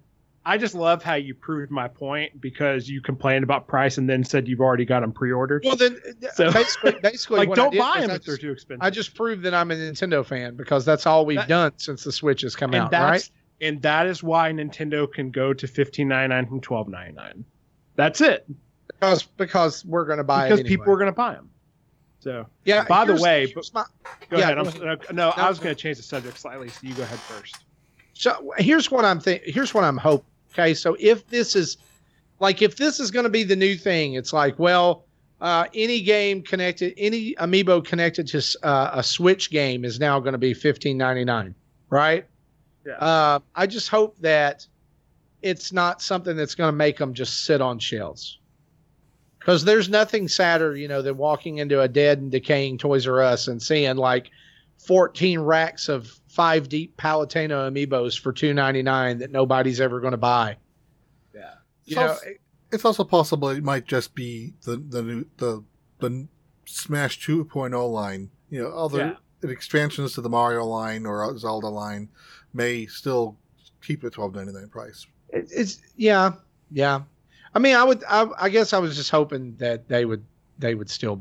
Speaker 3: I just love how you proved my point because you complained about price and then said you've already got them pre-ordered.
Speaker 1: Well, then
Speaker 3: So-
Speaker 1: basically,
Speaker 3: Like,
Speaker 1: what
Speaker 3: don't
Speaker 1: I did
Speaker 3: buy
Speaker 1: was
Speaker 3: them if they're too expensive.
Speaker 1: I just proved that I'm a Nintendo fan because that's all we've done since the Switch has come out, right?
Speaker 3: And that is why Nintendo can go to $15.99 from $12.99. That's it.
Speaker 1: Because we're going to buy it
Speaker 3: Because
Speaker 1: anyway.
Speaker 3: people are going to buy them. So,
Speaker 1: Yeah.
Speaker 3: by the way,
Speaker 1: here's my-
Speaker 3: go
Speaker 1: Yeah,
Speaker 3: ahead.
Speaker 1: go ahead.
Speaker 3: I was going to change the subject slightly, so you go ahead first.
Speaker 1: So here's what I'm thinking. Here's what I'm hoping. Okay, so if this is going to be the new thing, it's like, well, any game connected, any amiibo connected to a Switch game is now going to be $15.99, right?
Speaker 3: Yeah.
Speaker 1: I just hope that it's not something that's going to make them just sit on shelves. Because there's nothing sadder, than walking into a dead and decaying Toys R Us and seeing like 14 racks of 5 deep Palatino amiibos for $2.99 that nobody's ever going to buy.
Speaker 3: Yeah.
Speaker 2: It's also possible it might just be the Smash 2.0 line. Other expansions to the Mario line or Zelda line may still keep the $12.99 price.
Speaker 1: It's yeah. I mean, I guess I was just hoping that they would still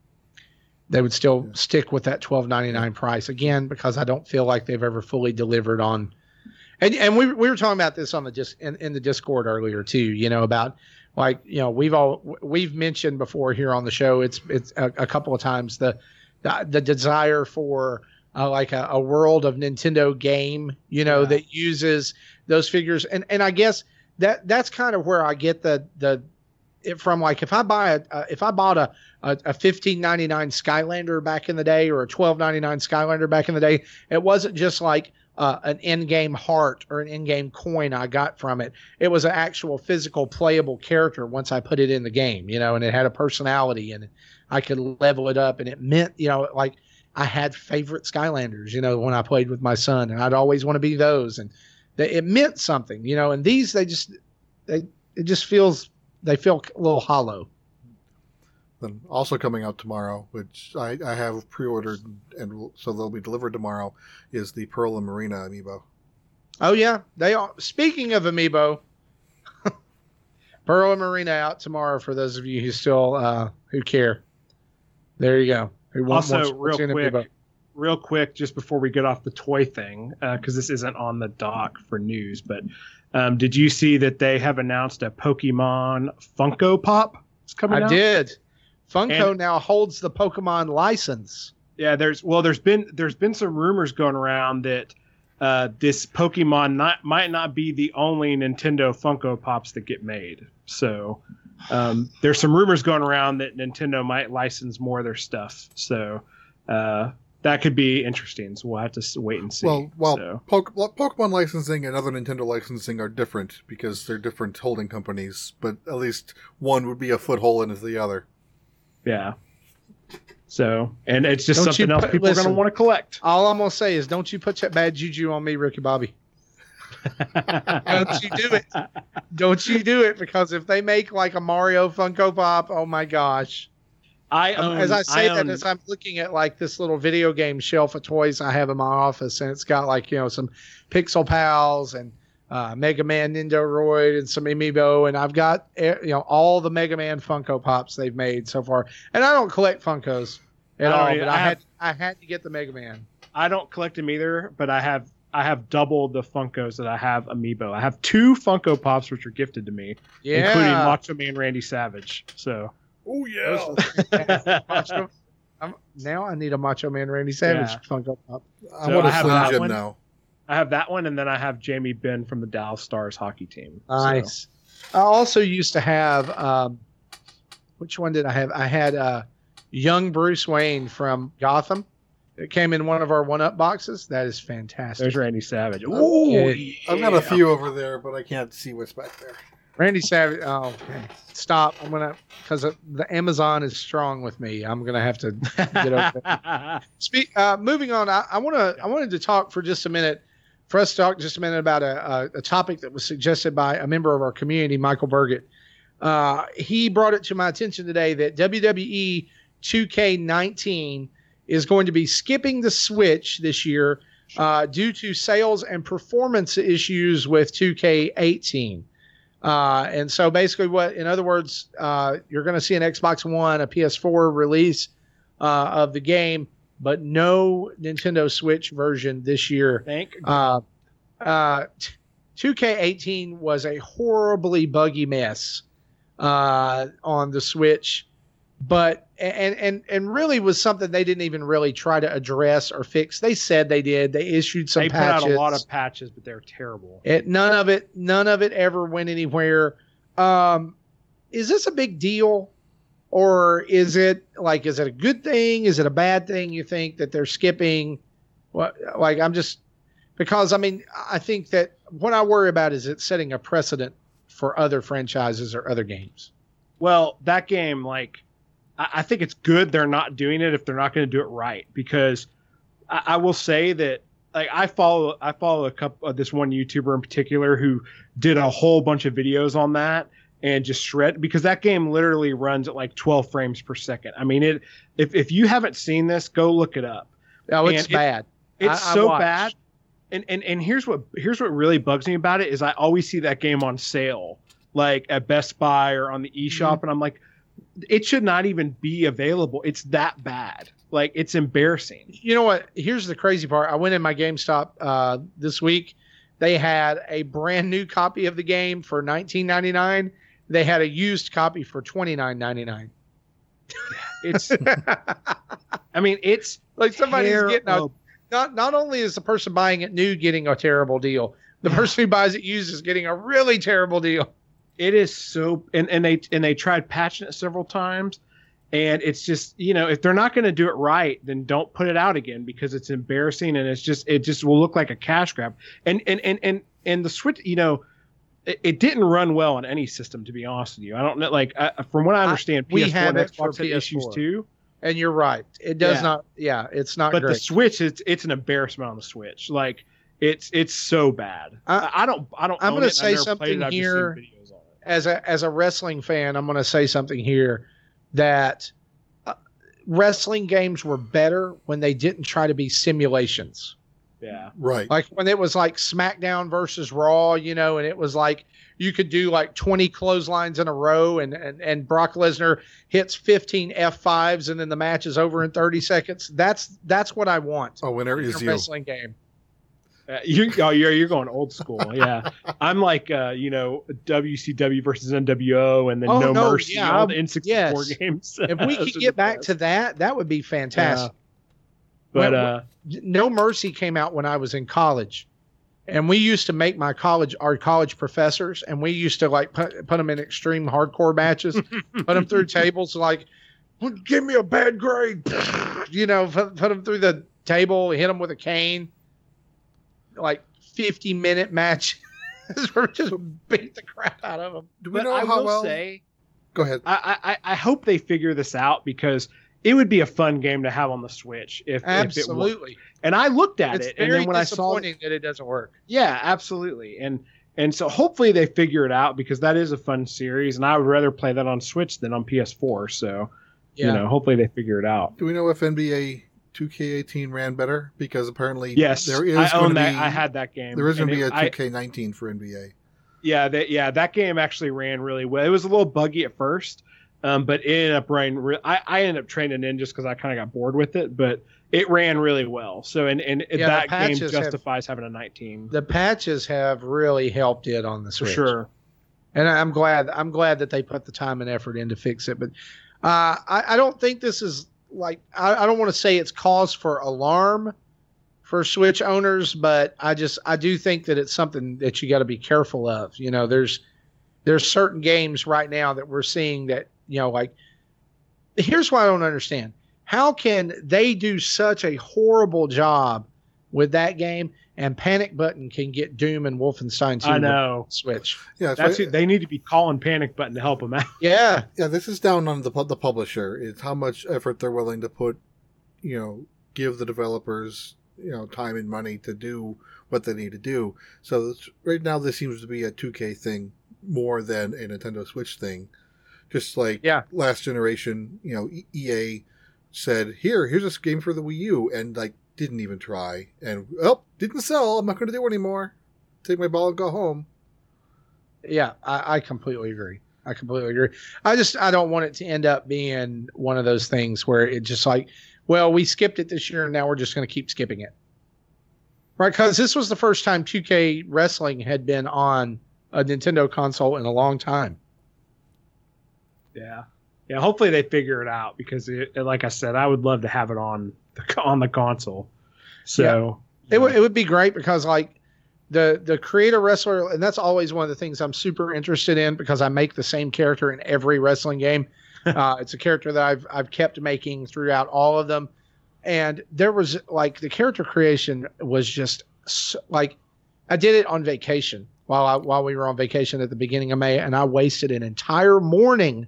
Speaker 1: stick with that $12.99 price again, because I don't feel like they've ever fully delivered on. And we were talking about this on the in the Discord earlier too, about like, we've mentioned before here on the show, it's a couple of times the desire for like a world of Nintendo game, that uses those figures. And I guess that's kind of where I get it from. Like if I bought a $15.99 Skylander back in the day, or a $12.99 Skylander back in the day, it wasn't just like an in-game heart or an in-game coin I got from it. It was an actual physical playable character once I put it in the game, and it had a personality, and I could level it up, and it meant, like I had favorite Skylanders, when I played with my son, and I'd always want to be those, and it meant something, and these, they feel a little hollow.
Speaker 2: Then also coming out tomorrow, which I have pre-ordered and so they'll be delivered tomorrow, is the Pearl and Marina amiibo.
Speaker 1: Oh yeah, they are. Speaking of amiibo, Pearl and Marina out tomorrow for those of you who still who care. There you go.
Speaker 3: Also, real quick, just before we get off the toy thing, because this isn't on the dock for news, but did you see that they have announced a Pokemon Funko Pop is coming out?
Speaker 1: I did. Funko now holds the Pokemon license.
Speaker 3: Yeah, there's been some rumors going around that this Pokemon might not be the only Nintendo Funko Pops that get made. So there's some rumors going around that Nintendo might license more of their stuff. So that could be interesting. So we'll have to wait and see.
Speaker 2: Pokemon licensing and other Nintendo licensing are different because they're different holding companies, but at least one would be a foothold into the other.
Speaker 3: Yeah. So, and it's just something else people are going to want to collect.
Speaker 1: All I'm going to say is, don't you put that bad juju on me, Ricky Bobby. Don't you do it. Don't you do it, because if they make like a Mario Funko Pop, oh my gosh. As I'm looking at like this little video game shelf of toys I have in my office, and it's got like, some Pixel Pals and Mega Man Nindoroid and some Amiibo, and I've got all the Mega Man Funko Pops they've made so far. And I don't collect Funkos at all, but I had to get the Mega Man.
Speaker 3: I don't collect them either, but I have double the Funkos that I have Amiibo. I have 2 Funko Pops which are gifted to me, including Macho Man Randy Savage. So,
Speaker 2: oh yeah.
Speaker 1: Now I need a Macho Man Randy Savage Funko Pop.
Speaker 2: I want a Slim Jim now.
Speaker 3: I have that one, and then I have Jamie Benn from the Dallas Stars hockey team.
Speaker 1: Nice. So. I also used to have, which one did I have? I had young Bruce Wayne from Gotham. It came in one of our 1-Up boxes. That is fantastic.
Speaker 3: There's Randy Savage.
Speaker 2: Ooh, I've got a few over there, but I can't see what's back there.
Speaker 1: Randy Savage. Oh, okay. Stop. I'm going to, because the Amazon is strong with me. I'm going to have to get over there. Moving on, I wanted to talk for just a minute. For us to talk just a minute about a topic that was suggested by a member of our community, Michael Burgett. He brought it to my attention today that WWE 2K19 is going to be skipping the Switch this year due to sales and performance issues with 2K18. And so basically in other words, you're going to see an Xbox One, a PS4 release of the game, but no Nintendo Switch version this year.
Speaker 3: Thank God.
Speaker 1: 2K18 was a horribly buggy mess on the Switch, but and really was something they didn't even really try to address or fix. They said they did. They issued some patches.
Speaker 3: They put out a lot of patches, but they're terrible.
Speaker 1: None of it ever went anywhere. Is this a big deal, or is it a good thing? Is it a bad thing? You think that they're skipping? What? Like, because I think that what I worry about is it's setting a precedent for other franchises or other games.
Speaker 3: Well, that game, I think it's good they're not doing it if they're not going to do it right, because I will say that I follow a couple of this one YouTuber in particular who did a whole bunch of videos on that and just shred, because that game literally runs at 12 frames per second. I mean, if you haven't seen this, go look it up.
Speaker 1: Oh, it's bad.
Speaker 3: It's so bad. And here's what really bugs me about it is I always see that game on sale, at Best Buy or on the eShop, and I'm like, it should not even be available. It's that bad. It's embarrassing.
Speaker 1: You know what? Here's the crazy part. I went in my GameStop this week. They had a brand new copy of the game for $19.99. They had a used copy for $29.99.
Speaker 3: It's, I mean, it's
Speaker 1: like somebody's getting a. Not only is the person buying it new getting a terrible deal, the person who buys it used is getting a really terrible deal.
Speaker 3: It is so, and they tried patching it several times, and it's just, if they're not going to do it right, then don't put it out again, because it's embarrassing, and it just will look like a cash grab. And the Switch, it didn't run well on any system, to be honest with you. I don't know, from what I understand,
Speaker 1: we
Speaker 3: PS4
Speaker 1: have
Speaker 3: and
Speaker 1: it for
Speaker 3: Xbox had
Speaker 1: PS4.
Speaker 3: issues too.
Speaker 1: And you're right. It does not. Yeah, it's not.
Speaker 3: But
Speaker 1: great.
Speaker 3: the Switch, it's an embarrassment on the Switch. It's so bad. I don't.
Speaker 1: I'm going to say something here. As a wrestling fan, I'm going to say something here that wrestling games were better when they didn't try to be simulations.
Speaker 3: Yeah.
Speaker 2: Right.
Speaker 1: Like when it was SmackDown versus Raw, and it was you could do 20 clotheslines in a row, and Brock Lesnar hits 15 F5s, and then the match is over in 30 seconds. That's what I want.
Speaker 2: Oh, winner is
Speaker 1: in a
Speaker 2: you.
Speaker 1: wrestling game.
Speaker 3: You're going old school. Yeah. I'm WCW versus NWO, and then No Mercy, all the N64 games.
Speaker 1: If we could get back to that would be fantastic.
Speaker 3: Yeah. But
Speaker 1: No Mercy came out when I was in college, and we used to make our college professors, and we used to put them in extreme hardcore matches, put them through tables, give me a bad grade, put them through the table, hit them with a cane, 50-minute match. We're just beat the crap out of them.
Speaker 2: Do we know how well? Go ahead.
Speaker 3: I hope they figure this out, because it would be a fun game to have on the Switch if it worked. And I looked at it, and then when I saw
Speaker 1: that it doesn't work.
Speaker 3: Yeah, absolutely. And so hopefully they figure it out, because that is a fun series, and I would rather play that on Switch than on PS4. So, hopefully they figure it out.
Speaker 2: Do we know if NBA 2K18 ran better? Because apparently,
Speaker 3: yes,
Speaker 2: there is.
Speaker 3: I own that. I had that game.
Speaker 2: There is going to be a 2K19 for NBA.
Speaker 3: Yeah, that game actually ran really well. It was a little buggy at first, but it ended up running. I ended up trading in just because I kind of got bored with it, but it ran really well. So that game justifies having a 19.
Speaker 1: The patches have really helped it on the Switch.
Speaker 3: For sure.
Speaker 1: And I'm glad that they put the time and effort in to fix it. But I don't think this is I don't want to say it's cause for alarm for Switch owners, but I do think that it's something that you got to be careful of. There's certain games right now that we're seeing that, here's what I don't understand. How can they do such a horrible job with that game, and Panic Button can get Doom and Wolfenstein 2
Speaker 3: I know.
Speaker 1: Switch?
Speaker 2: Yeah,
Speaker 3: they need to be calling Panic Button to help them out.
Speaker 1: Yeah.
Speaker 2: Yeah, this is down on the publisher. It's how much effort they're willing to put, give the developers, time and money to do what they need to do. So right now this seems to be a 2K thing more than a Nintendo Switch thing. Just last generation, EA said, here's this game for the Wii U, and didn't even try, and didn't sell. I'm not going to do it anymore. Take my ball and go home.
Speaker 1: Yeah, I completely agree. I don't want it to end up being one of those things where it just like, well, we skipped it this year and now we're just going to keep skipping it. Right? Because this was the first time 2K Wrestling had been on a Nintendo console in a long time.
Speaker 3: Yeah. Yeah, hopefully they figure it out because, like I said, I would love to have it on the console. So
Speaker 1: it would be great because like the creator wrestler, and that's always one of the things I'm super interested in because I make the same character in every wrestling game. It's a character that I've kept making throughout all of them, and there was like the character creation was just like I did it on vacation while we were on vacation at the beginning of May, and I wasted an entire morning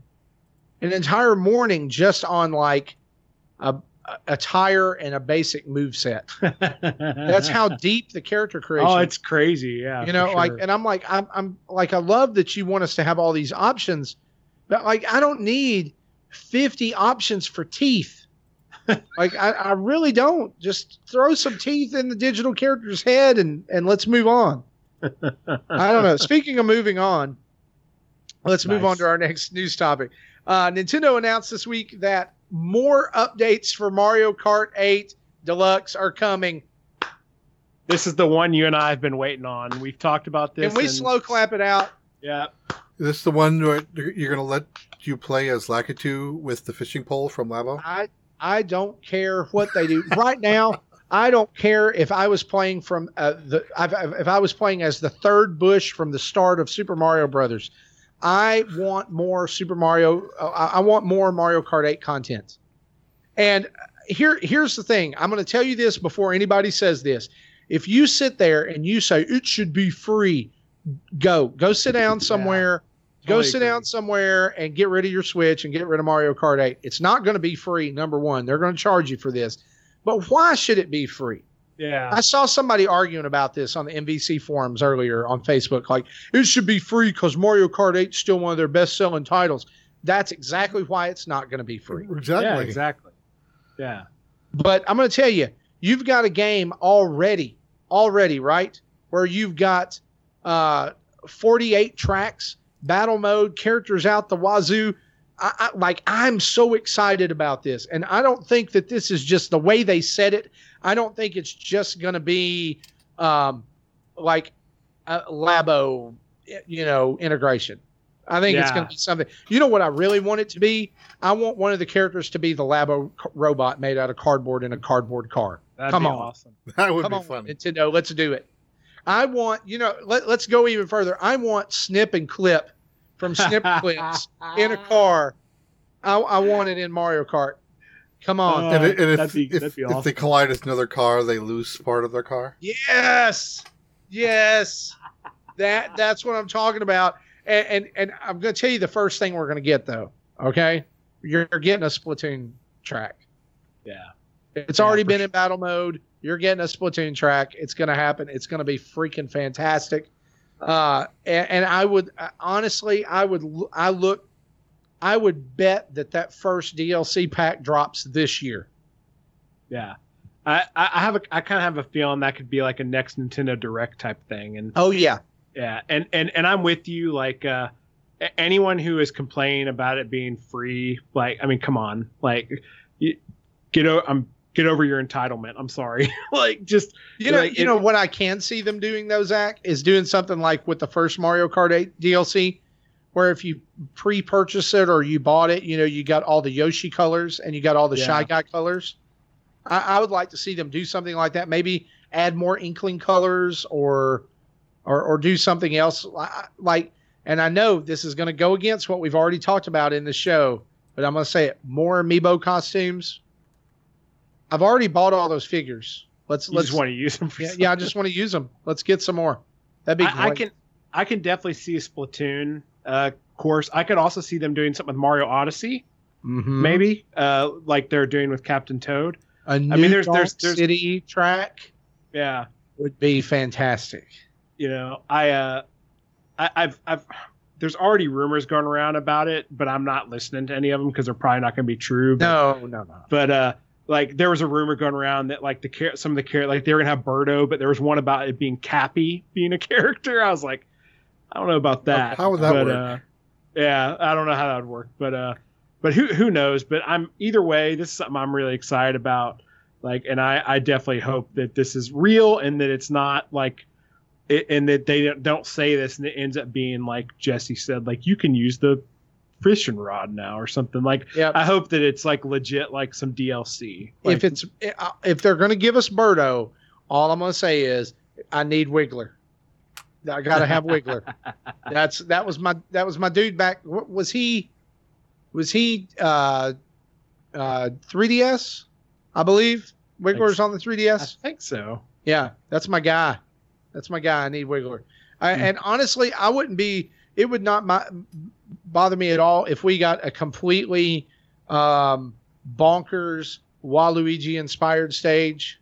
Speaker 1: just on like a attire and a basic move set. That's how deep the character creation.
Speaker 3: Oh, it's crazy. Yeah.
Speaker 1: You know,
Speaker 3: sure.
Speaker 1: like, and I'm like, I love that you want us to have all these options, but like, I don't need 50 options for teeth. Like, I really don't. Just throw some teeth in the digital character's head and let's move on. I don't know. Speaking of moving on, let's move on to our next news topic. Nintendo announced this week that more updates for Mario Kart 8 Deluxe are coming.
Speaker 3: This is the one you and I have been waiting on. We've talked about this.
Speaker 1: Can we slow clap it out?
Speaker 3: Yeah.
Speaker 2: Is this the one where you're going to let you play as Lakitu with the fishing pole from Labo?
Speaker 1: I don't care what they do. Right now, I don't care if I was playing from if I was playing as the third bush from the start of Super Mario Brothers. I want more I want more Mario Kart 8 content. And here's the thing. I'm going to tell you this before anybody says this. If you sit there and you say it should be free, go sit down somewhere. Yeah, totally sit down somewhere and get rid of your Switch and get rid of Mario Kart 8. It's not going to be free, number one. They're going to charge you for this. But why should it be free?
Speaker 3: Yeah.
Speaker 1: I saw somebody arguing about this on the MVC forums earlier on Facebook. Like, it should be free because Mario Kart 8 is still one of their best-selling titles. That's exactly why it's not going to be free.
Speaker 2: Exactly.
Speaker 3: Yeah, exactly. Yeah.
Speaker 1: But I'm going to tell you, you've got a game already, right? Where you've got 48 tracks, battle mode, characters out the wazoo. I'm so excited about this. And I don't think that this is just the way they said it. I don't think it's just going to be like a Labo, integration. I think it's going to be something. You know what I really want it to be? I want one of the characters to be the Labo robot made out of cardboard in a cardboard car.
Speaker 3: That'd be awesome.
Speaker 2: That would be fun.
Speaker 1: Nintendo, let's do it. I want, let's go even further. I want Snip and Clip from Snip Clips in a car. I want it in Mario Kart. Come on.
Speaker 2: That'd be awesome. If they collide with another car, they lose part of their car.
Speaker 1: Yes. That's what I'm talking about. And I'm going to tell you the first thing we're going to get, though. Okay? You're getting a Splatoon track.
Speaker 3: Yeah.
Speaker 1: It's already been in battle mode. You're getting a Splatoon track. It's going to happen. It's going to be freaking fantastic. And I would honestly, I would bet that first DLC pack drops this year.
Speaker 3: Yeah. I kind of have a feeling that could be like a next Nintendo Direct type thing. And
Speaker 1: oh yeah.
Speaker 3: Yeah. And I'm with you. Like, anyone who is complaining about it being free, like, I mean, come on, like get over your entitlement. I'm sorry. Like, just,
Speaker 1: you know what I can see them doing though, Zach, is doing something like with the first Mario Kart 8 DLC, where if you pre-purchase it or you bought it, you got all the Yoshi colors and you got all the Shy Guy colors. I would like to see them do something like that. Maybe add more Inkling colors or do something else. Like, and I know this is going to go against what we've already talked about in the show, but I'm going to say it: more Amiibo costumes. I've already bought all those figures. Let's
Speaker 3: just want to use them.
Speaker 1: Yeah, I just want to use them. Let's get some more. That'd be great.
Speaker 3: I can definitely see a Splatoon course. I could also see them doing something with Mario Odyssey, maybe like they're doing with Captain Toad.
Speaker 1: There's City track.
Speaker 3: Yeah,
Speaker 1: would be fantastic.
Speaker 3: I've there's already rumors going around about it, but I'm not listening to any of them because they're probably not going to be true.
Speaker 1: No.
Speaker 3: But like there was a rumor going around that like some of the characters, like they were gonna have Birdo, but there was one about it being Cappy being a character. I was like, I don't know about that.
Speaker 2: How would that work?
Speaker 3: Yeah, I don't know how that would work, but who knows? But either way, this is something I'm really excited about. Like, and I definitely hope that this is real and that it's not like, and that they don't say this and it ends up being like Jesse said, like you can use the fishing rod now or something. Like,
Speaker 1: yep.
Speaker 3: I hope that it's like legit, like some DLC. Like,
Speaker 1: if they're going to give us Birdo, all I'm going to say is I need Wiggler. I got to have Wiggler. that was my dude back. Was he 3DS? I believe Wiggler's on the 3DS.
Speaker 3: I think so.
Speaker 1: Yeah, that's my guy. I need Wiggler. And honestly, it would not bother me at all if we got a completely bonkers Waluigi inspired stage.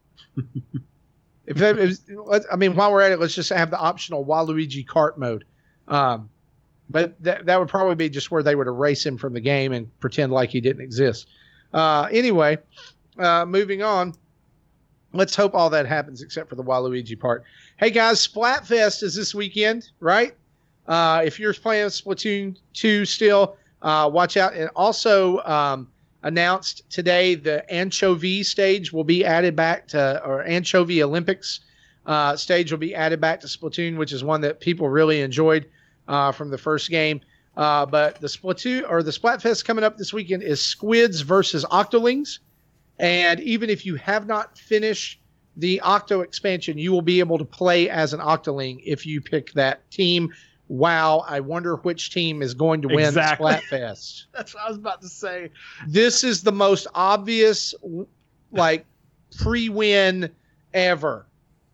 Speaker 1: While we're at it, let's just have the optional Waluigi kart mode. But that would probably be just where they would erase him from the game and pretend like he didn't exist. Anyway, moving on. Let's hope all that happens except for the Waluigi part. Hey guys, Splatfest is this weekend, right? If you're playing Splatoon 2 still, watch out. And also announced today the Anchovy stage will be added back to, or Anchovy Olympics stage will be added back to Splatoon, which is one that people really enjoyed from the first game. But the Splatfest coming up this weekend is Squids versus Octolings. And even if you have not finished the Octo expansion, you will be able to play as an Octoling if you pick that team. Wow, I wonder which team is going to win the Splatfest.
Speaker 3: That's what I was about to say.
Speaker 1: This is the most obvious, like, pre-win ever.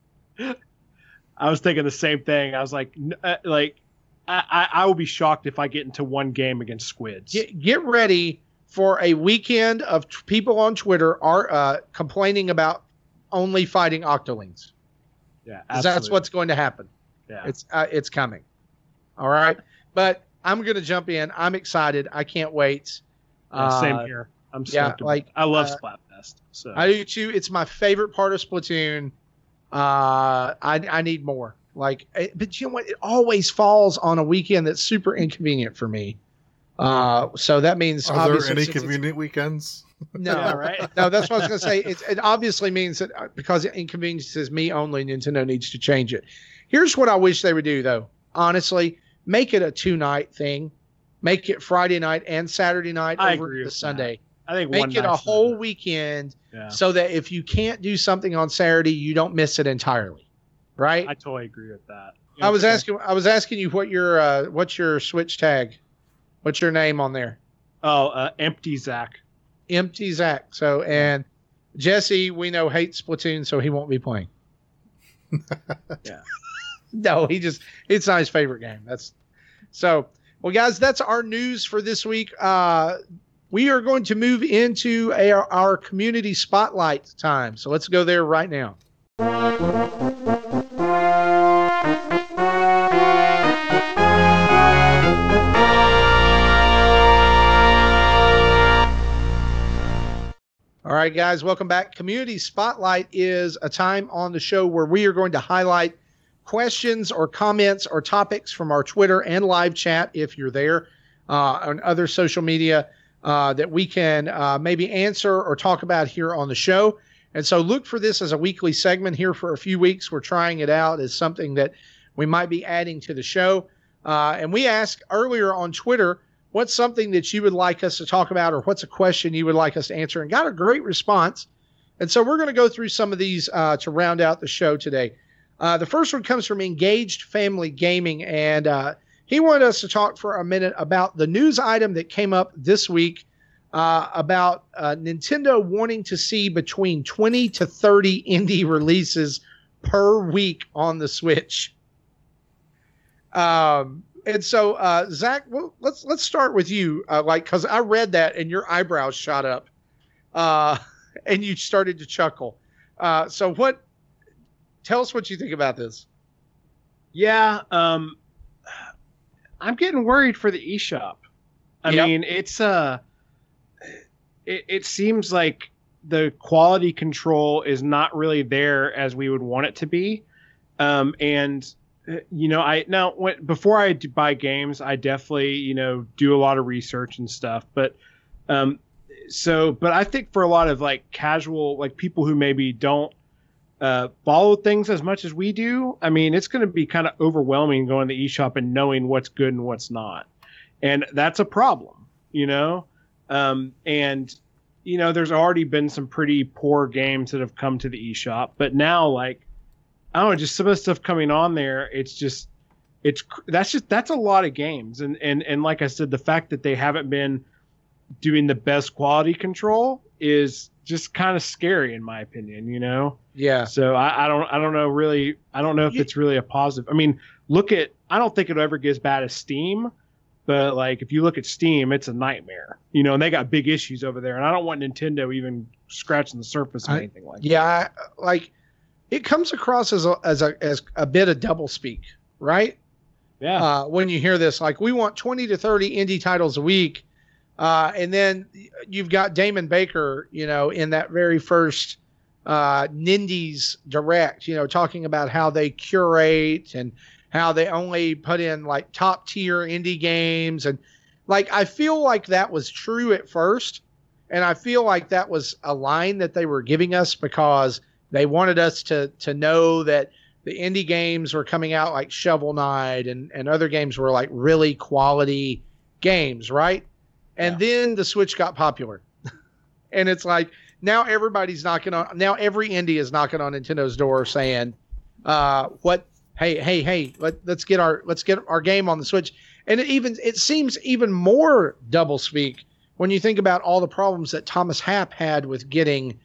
Speaker 3: I was thinking the same thing. I was like, I will be shocked if I get into one game against Squids.
Speaker 1: Get ready for a weekend of people on Twitter are complaining about only fighting Octolings.
Speaker 3: Yeah, absolutely.
Speaker 1: That's what's going to happen.
Speaker 3: Yeah,
Speaker 1: it's coming. All right, but I'm going to jump in. I'm excited. I can't wait.
Speaker 3: Same here. I'm stoked. I love Splatfest. So
Speaker 1: I do too. It's my favorite part of Splatoon. I need more. But you know what? It always falls on a weekend that's super inconvenient for me. So that means
Speaker 2: are there any convenient weekends?
Speaker 1: No,
Speaker 3: yeah, right?
Speaker 1: No, that's what I was going to say. It obviously means that because it inconveniences me only, Nintendo needs to change it. Here's what I wish they would do, though. Honestly, make it a 2-night thing. Make it Friday night and Saturday night over the Sunday.
Speaker 3: I think
Speaker 1: make it a whole weekend so that if you can't do something on Saturday, you don't miss it entirely. Right?
Speaker 3: I totally agree with that.
Speaker 1: I was asking you what's your Switch tag? What's your name on there?
Speaker 3: Oh, Empty Zach.
Speaker 1: Empty Zach. So, and Jesse, we know, hates Splatoon, so he won't be playing.
Speaker 3: Yeah.
Speaker 1: No, it's not his favorite game. Well, guys, that's our news for this week. We are going to move into our community spotlight time. So let's go there right now. All right, guys, welcome back. Community Spotlight is a time on the show where we are going to highlight questions or comments or topics from our Twitter and live chat, if you're there, on other social media that we can maybe answer or talk about here on the show. And so look for this as a weekly segment here for a few weeks. We're trying it out as something that we might be adding to the show. And we asked earlier on Twitter, what's something that you would like us to talk about, or what's a question you would like us to answer, and got a great response. And so we're going to go through some of these to round out the show today. The first one comes from Engaged Family Gaming, and he wanted us to talk for a minute about the news item that came up this week about Nintendo wanting to see between 20 to 30 indie releases per week on the Switch. And so, Zach, well, let's start with you, because I read that and your eyebrows shot up, and you started to chuckle. So tell us what you think about this.
Speaker 3: Yeah, I'm getting worried for the eShop. I mean, it's it seems like the quality control is not really there as we would want it to be. Before I buy games, I definitely, do a lot of research and stuff. But I think for a lot of like casual, like people who maybe don't follow things as much as we do, I mean, it's going to be kind of overwhelming going to the eShop and knowing what's good and what's not. And that's a problem, there's already been some pretty poor games that have come to the eShop, but now, like, I don't know, just some of the stuff coming on there, that's a lot of games. And like I said, the fact that they haven't been doing the best quality control is just kind of scary in my opinion,
Speaker 1: Yeah.
Speaker 3: So I don't know really. I don't know if it's really a positive. I mean, I don't think it'll ever get as bad as Steam, but like if you look at Steam, it's a nightmare, and they got big issues over there, and I don't want Nintendo even scratching the surface or anything like that.
Speaker 1: Yeah. It comes across as a bit of doublespeak, right?
Speaker 3: Yeah.
Speaker 1: When you hear this, like we want 20 to 30 indie titles a week. And then you've got Damon Baker, in that very first Nindies Direct, talking about how they curate and how they only put in like top tier indie games. And like, I feel like that was true at first. And I feel like that was a line that they were giving us because they wanted us to know that the indie games were coming out like Shovel Knight and other games were like really quality games, right? And then the Switch got popular. And it's like now every indie is knocking on Nintendo's door saying, hey, let's get our game on the Switch. And it seems even more doublespeak when you think about all the problems that Thomas Happ had with getting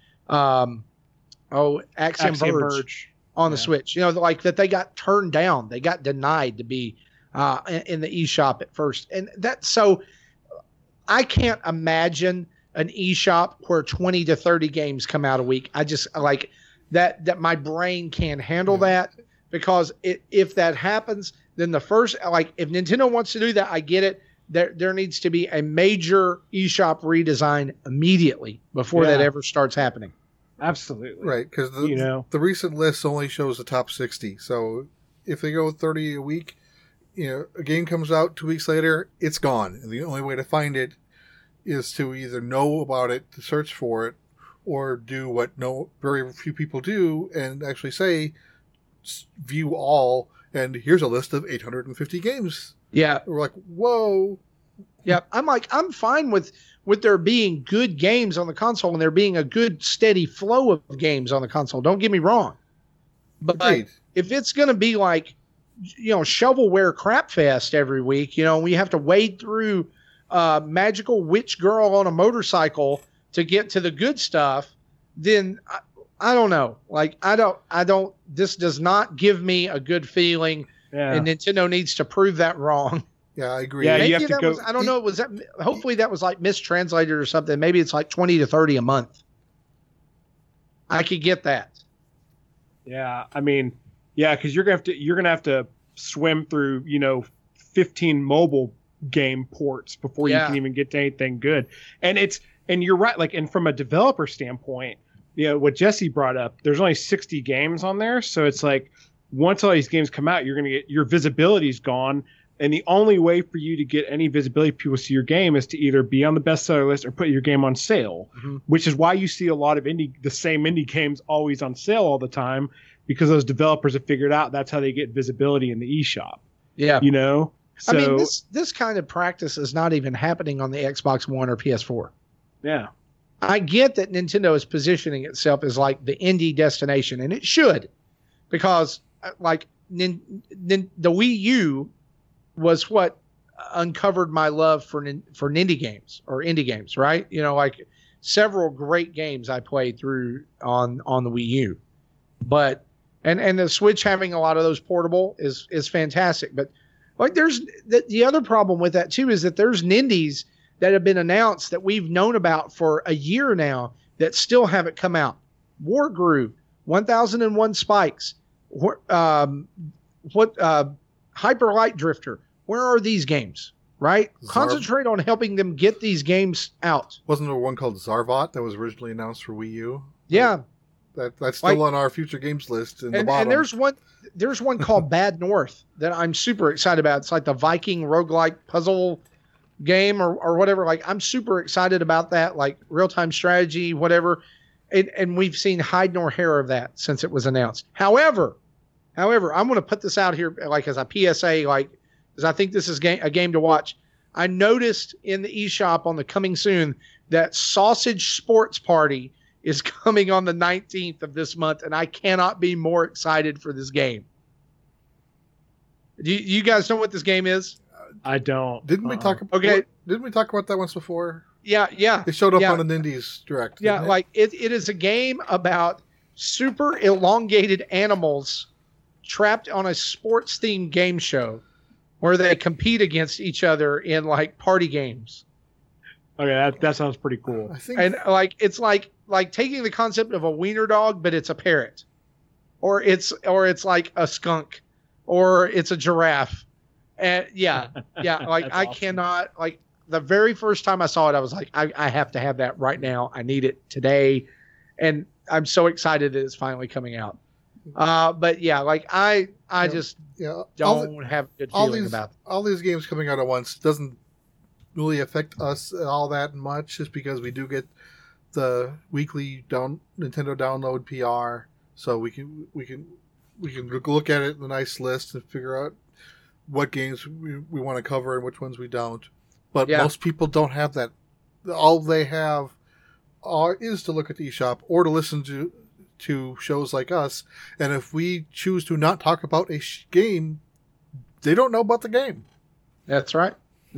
Speaker 1: Axiom Verge on the Switch. Like that they got turned down. They got denied to be in the eShop at first. And so I can't imagine an eShop where 20 to 30 games come out a week. I just like that my brain can't handle that, because if that happens, then the first, like if Nintendo wants to do that, I get it. There needs to be a major eShop redesign immediately before that ever starts happening.
Speaker 3: Absolutely.
Speaker 2: Right, because the recent list only shows the top 60. So if they go 30 a week, a game comes out 2 weeks later, it's gone. And the only way to find it is to either know about it, to search for it, or do what very few people do and actually say, view all, and here's a list of 850 games.
Speaker 1: Yeah.
Speaker 2: We're like, whoa.
Speaker 1: Yeah. I'm fine with there being good games on the console and there being a good steady flow of games on the console. Don't get me wrong. But if it's going to be like, shovelware crap fest every week, we have to wade through magical witch girl on a motorcycle to get to the good stuff, then I don't know. Like, this does not give me a good feeling, and Nintendo needs to prove that wrong.
Speaker 2: Yeah, I agree.
Speaker 3: Yeah,
Speaker 1: maybe
Speaker 3: you have to go.
Speaker 1: I don't know. Was that? Hopefully, that was like mistranslated or something. Maybe it's like 20 to 30 a month. I could get that.
Speaker 3: Yeah, I mean, because you're gonna have to swim through 15 mobile game ports before you can even get to anything good. And you're right. Like, and from a developer standpoint, what Jesse brought up, there's only 60 games on there, so it's like once all these games come out, you're gonna get your visibility's gone. And the only way for you to get any visibility, people see your game, is to either be on the bestseller list or put your game on sale, which is why you see a lot of the same indie games always on sale all the time, because those developers have figured out that's how they get visibility in the eShop.
Speaker 1: Yeah.
Speaker 3: So,
Speaker 1: I mean, this kind of practice is not even happening on the Xbox One or PS4.
Speaker 3: Yeah.
Speaker 1: I get that Nintendo is positioning itself as like the indie destination, and it should, because like the Wii U was what uncovered my love for indie games or indie games, right? Like several great games I played through on the Wii U, but and the Switch having a lot of those portable is fantastic. But like there's the other problem with that too is that there's Nindies that have been announced that we've known about for a year now that still haven't come out. Wargroove, 1001 Spikes, Hyper Light Drifter. Where are these games? right? Concentrate on helping them get these games out.
Speaker 2: Wasn't there one called Zarvot that was originally announced for Wii U?
Speaker 1: Yeah.
Speaker 2: That's still on our future games list in the bottom.
Speaker 1: And there's one called Bad North that I'm super excited about. It's like the Viking roguelike puzzle game or whatever. Like, I'm super excited about that, like real-time strategy, whatever. And we've seen hide nor hair of that since it was announced. However, I'm going to put this out here like as a PSA, like, because I think this is a game to watch. I noticed in the eShop on the coming soon that Sausage Sports Party is coming on the 19th of this month, and I cannot be more excited for this game. Do you guys know what this game is?
Speaker 3: I don't.
Speaker 2: Didn't we talk about Didn't we talk about that once before?
Speaker 1: Yeah.
Speaker 2: It showed up on an Indies Direct.
Speaker 1: Yeah, like it is a game about super elongated animals trapped on a sports themed game show where they compete against each other in like party games.
Speaker 3: Okay, that sounds pretty cool.
Speaker 1: And like it's like taking the concept of a wiener dog, but it's a parrot, or it's like a skunk, or it's a giraffe, and like I awesome. Cannot like the very first time I saw it, I was like, I have to have that right now. I need it today, and I'm so excited that it's finally coming out. But yeah, like I just don't have a good feeling about
Speaker 2: all these games coming out at once. Doesn't really affect us all that much, just because we do get the weekly Nintendo download PR, so we can look at it in a nice list and figure out what games we want to cover and which ones we don't. But most people don't have that. All they have is to look at the eShop or to listen to shows like us. And if we choose to not talk about a game, they don't know about the game.
Speaker 1: That's right.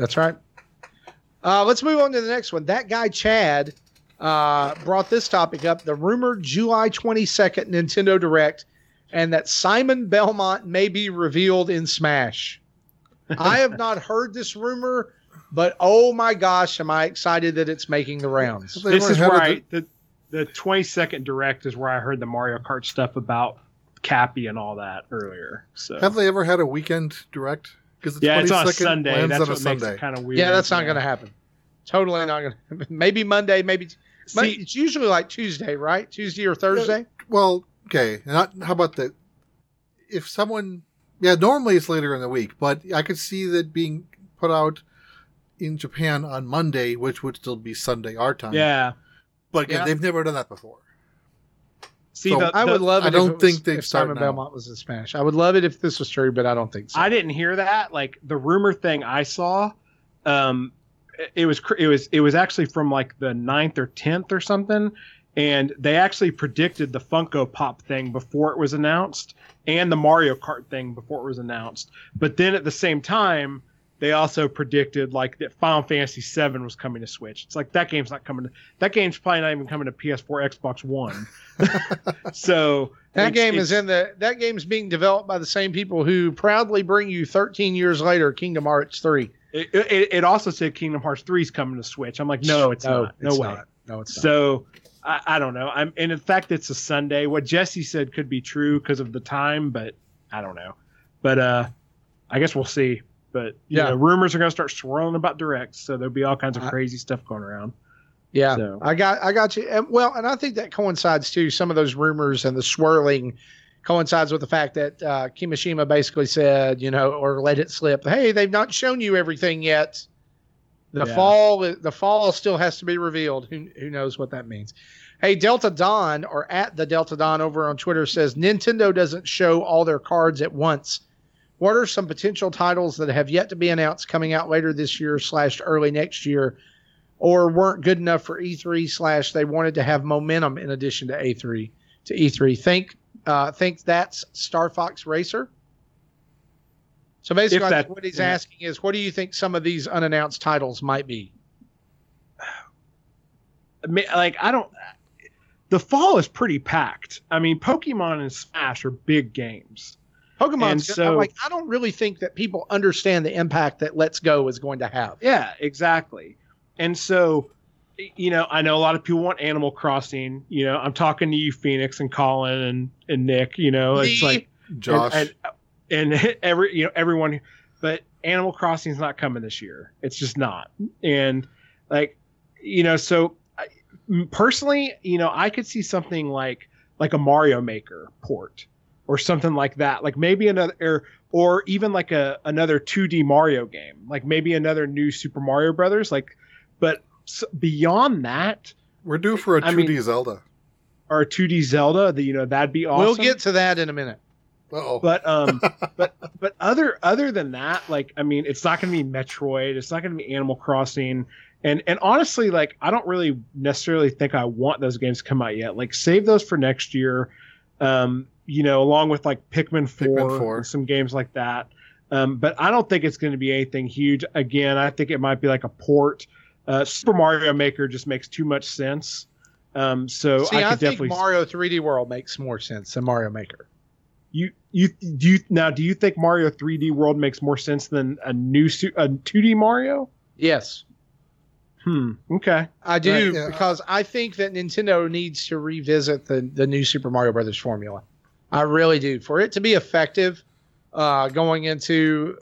Speaker 1: Let's move on to the next one. That guy Chad brought this topic up, the rumored July 22nd Nintendo Direct, and that Simon Belmont may be revealed in Smash. I have not heard this rumor, but oh my gosh, am I excited that it's making the rounds.
Speaker 3: This is where the 22nd Direct is where I heard the Mario Kart stuff about Cappy and all that earlier. So
Speaker 2: have they ever had a weekend Direct?
Speaker 3: Because it's on a Sunday. That's what makes it kind of weird.
Speaker 1: Yeah, that's not going to happen. Totally not going to happen. Maybe Monday, it's usually like Tuesday, right? Tuesday or Thursday?
Speaker 2: Well, okay. How about that? If someone... Yeah, normally it's later in the week, but I could see that being put out in Japan on Monday, which would still be Sunday our time.
Speaker 3: Yeah.
Speaker 2: But again, they've never done that before.
Speaker 1: See, I would love it.
Speaker 2: I don't think if
Speaker 1: Simon Belmont was in Smash. I would love it if this was true, but I don't think so.
Speaker 3: I didn't hear that. Like the rumor thing I saw, it was actually from like the 9th or 10th or something, and they actually predicted the Funko Pop thing before it was announced and the Mario Kart thing before it was announced. But then at the same time, they also predicted like that Final Fantasy VII was coming to Switch. It's like that game's not coming. That game's probably not even coming to PS4, Xbox One. So
Speaker 1: that game's being developed by the same people who proudly bring you 13 years later Kingdom Hearts 3.
Speaker 3: It also said Kingdom Hearts 3 is coming to Switch. I'm like, no, it's not. No way.
Speaker 1: No, it's not.
Speaker 3: So I don't know. And in fact, it's a Sunday. What Jesse said could be true because of the time, but I don't know. But I guess we'll see. But you know, rumors are going to start swirling about Directs, so there'll be all kinds of crazy stuff going around.
Speaker 1: Yeah,
Speaker 3: so.
Speaker 1: I got you. And I think that coincides too. Some of those rumors and the swirling coincides with the fact that Kimishima basically said, or let it slip. Hey, they've not shown you everything yet. The fall still has to be revealed. Who knows what that means? Hey, Delta Don, or at the Delta Don over on Twitter, says Nintendo doesn't show all their cards at once. What are some potential titles that have yet to be announced coming out later this year / early next year, or weren't good enough for E3 / they wanted to have momentum in addition to E3? Think that's Star Fox Racer. So basically, what he's asking is, what do you think some of these unannounced titles might be?
Speaker 3: The fall is pretty packed. I mean, Pokemon and Smash are big games.
Speaker 1: I don't really think that people understand the impact that Let's Go is going to have.
Speaker 3: Yeah, exactly. And so, I know a lot of people want Animal Crossing. I'm talking to you, Phoenix and Colin and Nick. It's like
Speaker 2: Josh
Speaker 3: and everyone. But Animal Crossing's not coming this year. It's just not. And like, so personally, I could see something like a Mario Maker port or something like that. Like maybe another, or even like another 2D Mario game, like maybe another new Super Mario Brothers. Like, but beyond that,
Speaker 2: we're due for a 2D Zelda.
Speaker 3: Or a 2D Zelda. That'd be awesome.
Speaker 1: We'll get to that in a minute.
Speaker 2: Uh-oh.
Speaker 3: But but other than that, like, I mean, it's not going to be Metroid. It's not going to be Animal Crossing. And honestly, like, I don't really necessarily think I want those games to come out yet. Like, save those for next year. Along with like Pikmin 4. And some games like that. But I don't think it's going to be anything huge. Again, I think it might be like a port. Super Mario Maker just makes too much sense. I
Speaker 1: think Mario 3D World makes more sense than Mario Maker.
Speaker 3: Do you think Mario 3D World makes more sense than a 2D Mario?
Speaker 1: Yes.
Speaker 3: Okay.
Speaker 1: I do, because I think that Nintendo needs to revisit the new Super Mario Brothers formula. I really do. For it to be effective, going into,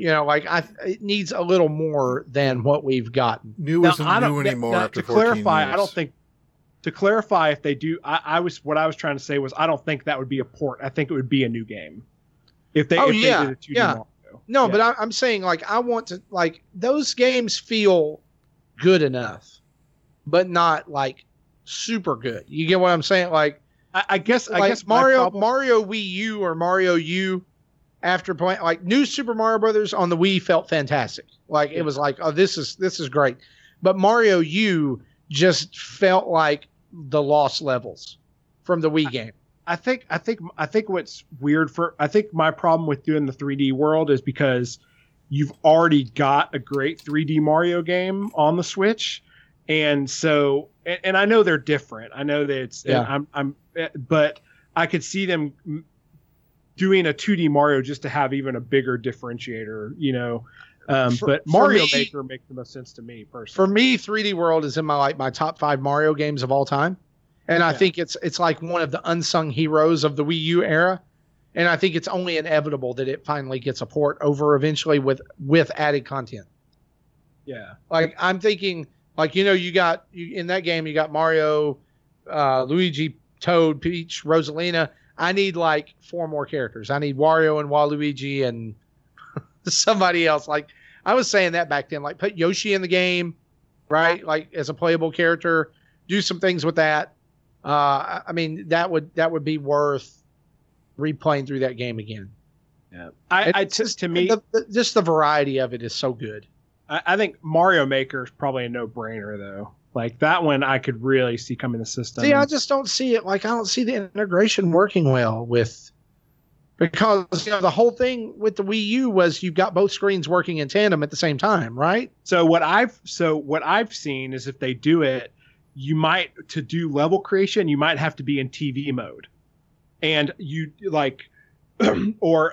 Speaker 1: it needs a little more than what we've gotten.
Speaker 2: New isn't new anymore after 14 years.
Speaker 3: To clarify, if they do, what I was trying to say was I don't think that would be a port. I think it would be a new game. If they did a 2D Mario.
Speaker 1: No, but I'm saying, like, I want to, like, those games feel good enough, but not like super good. You get what I'm saying? Like,
Speaker 3: I guess
Speaker 1: Mario Wii U or Mario U, after playing, like, new Super Mario Brothers on the Wii felt fantastic. Like, it was like, oh, this is great. But Mario U just felt like the lost levels from the Wii game.
Speaker 3: I think what's weird I think my problem with doing the 3D World is because you've already got a great 3D Mario game on the Switch. And so, and I know they're different. I know that it's, but I could see them doing a 2D Mario just to have even a bigger differentiator, but Mario Maker makes the most sense to me personally.
Speaker 1: For me, 3D World is in my top 5 Mario games of all time. And I think it's like one of the unsung heroes of the Wii U era. And I think it's only inevitable that it finally gets a port over eventually with added content.
Speaker 3: Yeah.
Speaker 1: Like, I'm thinking, like, in that game, you got Mario, Luigi, Toad, Peach, Rosalina. I need like 4 more characters. I need Wario and Waluigi and somebody else. Like, I was saying that back then, like, put Yoshi in the game, right? Like, as a playable character, do some things with that. I mean, that would be worth replaying through that game again.
Speaker 3: Yeah. To me,
Speaker 1: just the variety of it is so good.
Speaker 3: I think Mario Maker is probably a no-brainer though. Like, that one I could really see coming to the system.
Speaker 1: See, I just don't see it. Like, I don't see the integration working well because the whole thing with the Wii U was you've got both screens working in tandem at the same time, right?
Speaker 3: So what I've seen is if they do it, to do level creation, you might have to be in TV mode, and you like, or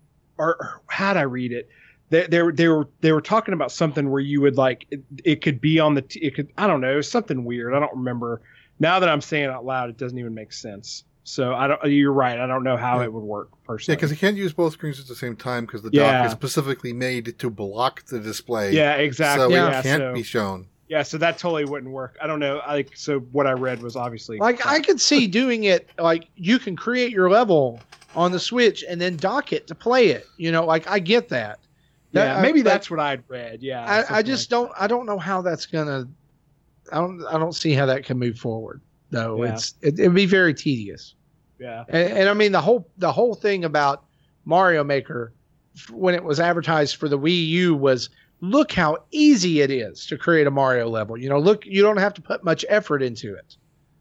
Speaker 3: how'd I read it? They were talking about something where you would like it could be on I don't know, something weird. I don't remember. Now that I'm saying it out loud, it doesn't even make sense. So you're right. I don't know how it would work personally.
Speaker 2: Yeah, because you can't use both screens at the same time because the dock is specifically made to block the display.
Speaker 3: Yeah, exactly.
Speaker 2: So it can't be shown.
Speaker 3: Yeah, so that totally wouldn't work. I don't know. So what I read was obviously
Speaker 1: like I could see doing it like you can create your level on the Switch and then dock it to play it. Like I get that.
Speaker 3: Yeah, maybe that's what I'd read. Yeah,
Speaker 1: I just don't. I don't know how that's gonna. I don't see how that can move forward though.
Speaker 3: Yeah.
Speaker 1: It'd be very tedious.
Speaker 3: Yeah,
Speaker 1: and I mean the whole thing about Mario Maker when it was advertised for the Wii U was look how easy it is to create a Mario level. Look, you don't have to put much effort into it,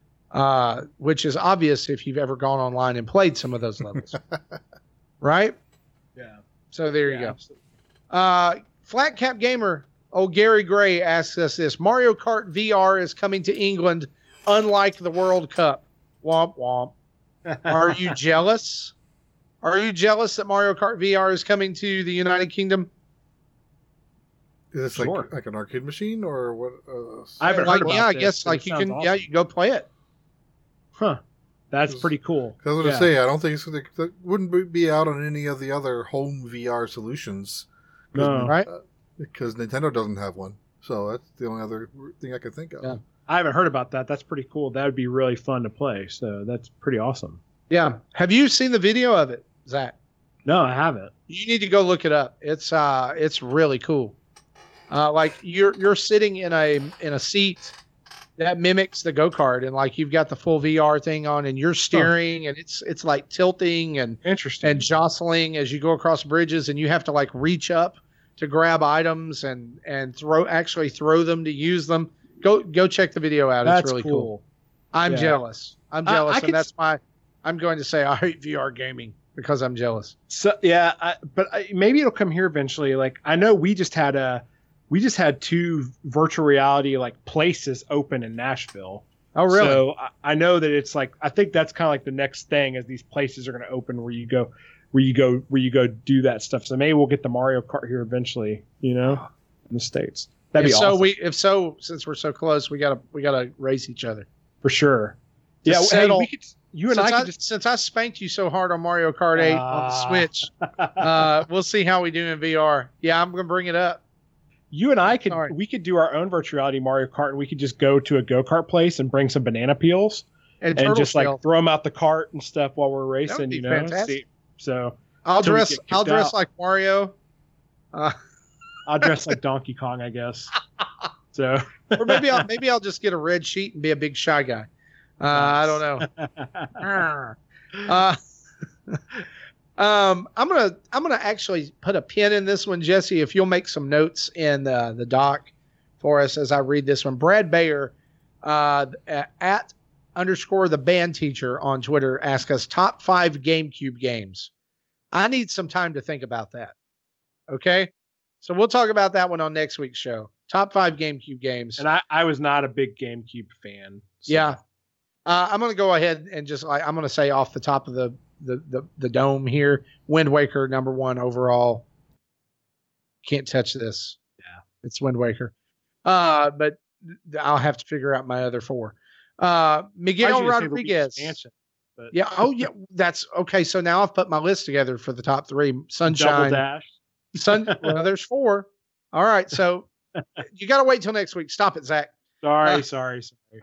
Speaker 1: which is obvious if you've ever gone online and played some of those levels, right?
Speaker 3: Yeah.
Speaker 1: So there you go.
Speaker 3: Absolutely.
Speaker 1: Flat Cap Gamer, Gary Gray asks us this: Mario Kart VR is coming to England, unlike the World Cup. Womp womp. Are you jealous? Are you jealous that Mario Kart VR is coming to the United Kingdom?
Speaker 2: Is this like an arcade machine or what?
Speaker 3: I haven't heard about
Speaker 1: I
Speaker 3: this,
Speaker 1: guess like you can. Awesome. Yeah, you can go play it.
Speaker 3: Huh. That's pretty cool.
Speaker 2: I was going to say, I don't think that wouldn't be out on any of the other home VR solutions.
Speaker 3: No.
Speaker 1: Right?
Speaker 2: Because Nintendo doesn't have one. So that's the only other thing I can think of.
Speaker 1: Yeah.
Speaker 3: I haven't heard about that. That's pretty cool. That would be really fun to play. So that's pretty awesome.
Speaker 1: Yeah. Have you seen the video of it, Zach?
Speaker 3: No, I haven't.
Speaker 1: You need to go look it up. It's really cool. Like you're sitting in a seat that mimics the go-kart, and like you've got the full VR thing on, and you're steering, and it's like tilting and
Speaker 3: Interesting.
Speaker 1: and jostling as you go across bridges, and you have to like reach up to grab items and throw them to use them. Go check the video out.
Speaker 3: That's
Speaker 1: it's really cool. I'm
Speaker 3: Yeah.
Speaker 1: jealous. I'm jealous, and that's why I'm going to say I hate VR gaming because I'm jealous.
Speaker 3: So yeah, maybe it'll come here eventually. Like I know we just had 2 virtual reality like places open in Nashville.
Speaker 1: Oh, really?
Speaker 3: So I know that it's like, I think that's kind of like the next thing, is these places are going to open where you go do that stuff. So maybe we'll get the Mario Kart here eventually, in the States. That'd be awesome.
Speaker 1: If so, since we're so close, we gotta race each other
Speaker 3: For sure.
Speaker 1: To
Speaker 3: Yeah.
Speaker 1: settle-
Speaker 3: we could, you and I could just,
Speaker 1: since I spanked you so hard on Mario Kart 8 on the Switch, we'll see how we do in VR. Yeah, I'm gonna bring it up.
Speaker 3: you and I
Speaker 1: Sorry.
Speaker 3: we could do our own virtual reality Mario Kart, and we could just go to a go-kart place and bring some banana peels
Speaker 1: And,
Speaker 3: and just
Speaker 1: Turtle
Speaker 3: like throw them out the cart and stuff while we're racing,
Speaker 1: be fantastic.
Speaker 3: So
Speaker 1: I'll
Speaker 3: till we
Speaker 1: dress
Speaker 3: get kicked
Speaker 1: I'll dress
Speaker 3: out.
Speaker 1: like Mario.
Speaker 3: I'll dress like Donkey Kong, I guess. So
Speaker 1: Or maybe I'll just get a red sheet and be a big shy guy. I don't know. I'm gonna actually put a pin in this one, Jesse. If you'll make some notes in the doc for us as I read this one. Brad Bayer at _ the band teacher on Twitter asked us top 5 GameCube games. I need some time to think about that. Okay, so we'll talk about that one on next week's show. Top 5 GameCube games.
Speaker 3: And I was not a big GameCube fan. So.
Speaker 1: Yeah. I'm going to go ahead and just I'm going to say off the top of the dome here, Wind Waker #1 overall. Can't touch this.
Speaker 3: Yeah.
Speaker 1: It's Wind Waker. But I'll have to figure out my other 4. Miguel Rodriguez.
Speaker 3: But
Speaker 1: Yeah. Oh, yeah. That's okay. So now I've put my list together for the top 3.
Speaker 3: Double
Speaker 1: Sunshine.
Speaker 3: Dash.
Speaker 1: Well, there's 4. All right. So you got to wait till next week. Stop it, Zach.
Speaker 3: Sorry.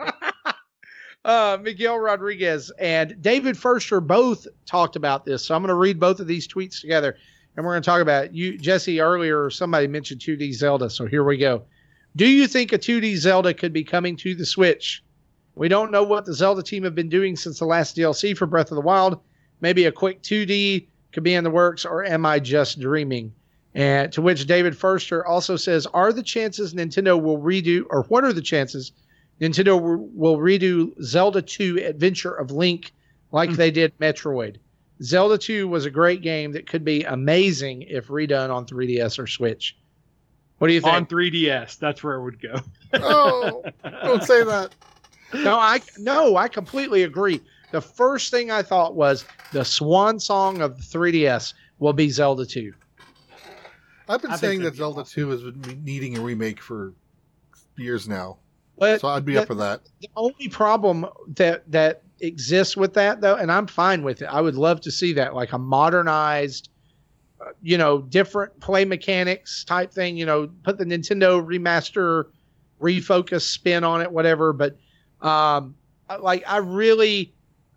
Speaker 1: Miguel Rodriguez and David Firster both talked about this. So I'm going to read both of these tweets together, and we're going to talk about it. You, Jesse, earlier, somebody mentioned 2D Zelda. So here we go. Do you think a 2D Zelda could be coming to the Switch? We don't know what the Zelda team have been doing since the last DLC for Breath of the Wild. Maybe a quick 2D could be in the works, or am I just dreaming? And to which David Firster also says, are the chances Nintendo will redo, or what are the chances Nintendo will redo Zelda 2 Adventure of Link like they did Metroid? Zelda 2 was a great game that could be amazing if redone on 3DS or Switch. What do you think?
Speaker 3: On 3DS, that's where it would go.
Speaker 2: Oh, don't say that.
Speaker 1: No, I completely agree. The first thing I thought was the swan song of the 3DS will be Zelda 2.
Speaker 2: I've been
Speaker 3: I
Speaker 2: saying
Speaker 3: think
Speaker 2: that
Speaker 3: that'd be
Speaker 2: Zelda 2 has been needing a remake for years now.
Speaker 1: But
Speaker 2: So I'd be up for that.
Speaker 1: the only problem that exists with that, though, and I'm fine with it, I would love to see that, like a modernized, different play mechanics type thing, put the Nintendo remaster, refocus spin on it, whatever. But I really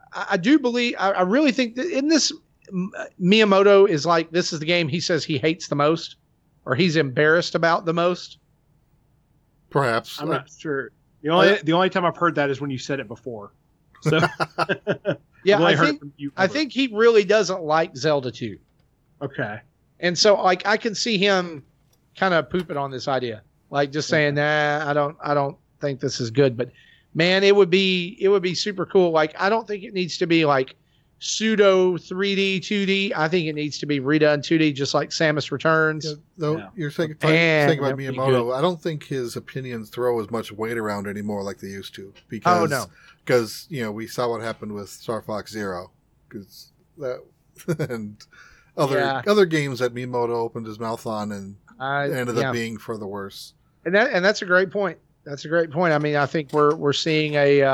Speaker 1: think that in this, Miyamoto is like, this is the game he says he hates the most, or he's embarrassed about the most.
Speaker 2: Perhaps.
Speaker 3: I'm not sure. The only time I've heard that is when you said it before. So
Speaker 1: Yeah,
Speaker 3: I've only
Speaker 1: I
Speaker 3: heard it
Speaker 1: think
Speaker 3: from you.
Speaker 1: I think he really doesn't like Zelda 2.
Speaker 3: Okay.
Speaker 1: And so, like, I can see him kind of pooping on this idea, like just saying, "Nah, I don't think this is good." But man, it would be super cool. Like, I don't think it needs to be like pseudo 3D, 2D. I think it needs to be redone 2D, just like Samus Returns.
Speaker 2: Yeah, though
Speaker 3: Yeah.
Speaker 2: you're saying
Speaker 1: Man,
Speaker 2: about
Speaker 1: that'd be
Speaker 2: Miyamoto, I don't think his opinions throw as much weight around anymore like they used to. Because,
Speaker 1: no.
Speaker 2: Because we saw what happened with Star Fox Zero, because that and other games that Miyamoto opened his mouth on and ended up being for the worse.
Speaker 1: And that's a great point. That's a great point. I mean, I think we're seeing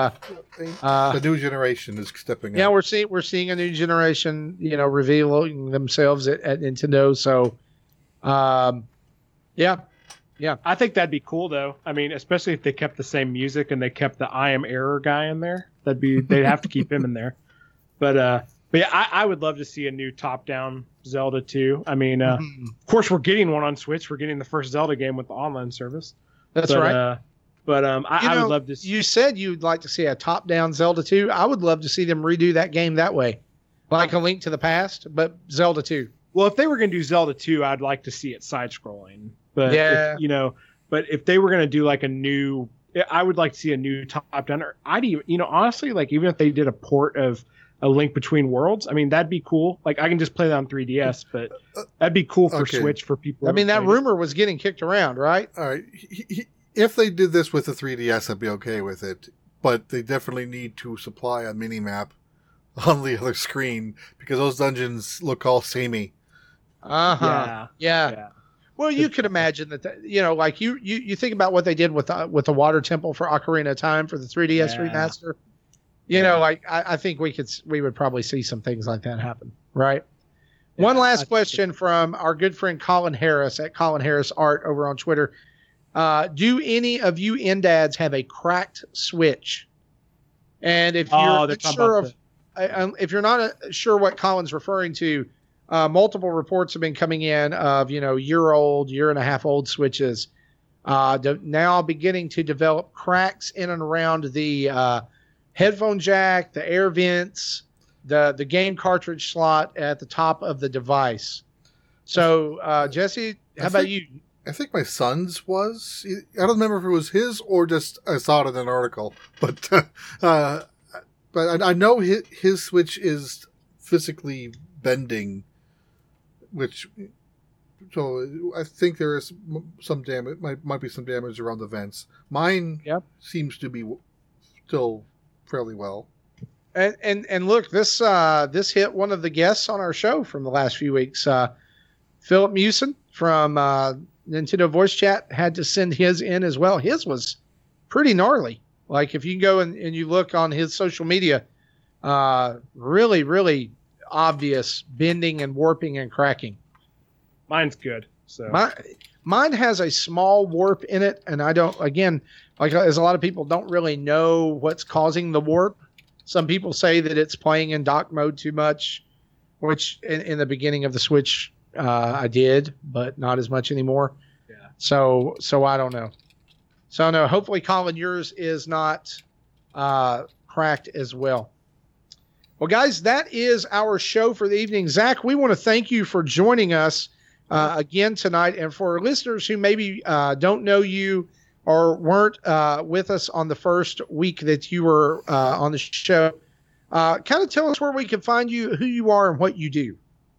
Speaker 2: The new generation is stepping
Speaker 1: yeah,
Speaker 2: up.
Speaker 1: we're seeing a new generation, revealing themselves at Nintendo. So, Yeah.
Speaker 3: I think that'd be cool though. I mean, especially if they kept the same music and they kept the I Am Error guy in there. They'd have to keep him in there. But yeah, I would love to see a new top-down Zelda 2. I mean, of course, we're getting one on Switch. We're getting the first Zelda game with the online service.
Speaker 1: That's right.
Speaker 3: I would love to see...
Speaker 1: You said you'd like to see a top-down Zelda 2. I would love to see them redo that game that way. Like A Link to the Past, but Zelda 2.
Speaker 3: Well, if they were going to do Zelda 2, I'd like to see it side-scrolling. But,
Speaker 1: yeah.
Speaker 3: If they were going to do like a new... I would like to see a new top-down... Or I'd even, honestly, like even if they did a port of A Link Between Worlds, I mean, that'd be cool. Like, I can just play that on 3DS, but that'd be cool for Switch for people.
Speaker 1: I mean, that rumor was getting kicked around, right?
Speaker 2: All right. If they did this with the 3DS, I'd be okay with it. But they definitely need to supply a mini-map on the other screen because those dungeons look all samey.
Speaker 1: Uh-huh. Yeah. Well, you could imagine that, like you think about what they did with the Water Temple for Ocarina of Time for the 3DS remaster. I think we would probably see some things like that happen, right? Yeah, one last question from our good friend Colin Harris at Colin Harris Art over on Twitter. Do any of you N-Dads have a cracked Switch? And if you're not sure what Colin's referring to, multiple reports have been coming in of year and a half old Switches now beginning to develop cracks in and around the headphone jack, the air vents, the game cartridge slot at the top of the device. So, Jesse, how about you?
Speaker 2: I think my son's was. I don't remember if it was his or just I saw it in an article. But I know his Switch is physically bending, so I think there is some damage. Might be some damage around the vents. Mine seems to be still fairly well.
Speaker 1: And look, this hit one of the guests on our show from the last few weeks. Philip Mewson from Nintendo Voice Chat had to send his in as well. His was pretty gnarly. Like if you go and you look on his social media, really, really obvious bending and warping and cracking.
Speaker 3: Mine's good. So
Speaker 1: mine has a small warp in it, and I don't. Again, like as a lot of people don't really know what's causing the warp. Some people say that it's playing in dock mode too much, which in the beginning of the Switch I did, but not as much anymore.
Speaker 3: Yeah.
Speaker 1: So I don't know. So no. Hopefully, Colin, yours is not cracked as well. Well, guys, that is our show for the evening. Zach, we want to thank you for joining us again tonight. And for our listeners who maybe don't know you or weren't with us on the first week that you were on the show, kind of tell us where we can find you, who you are, and what you do.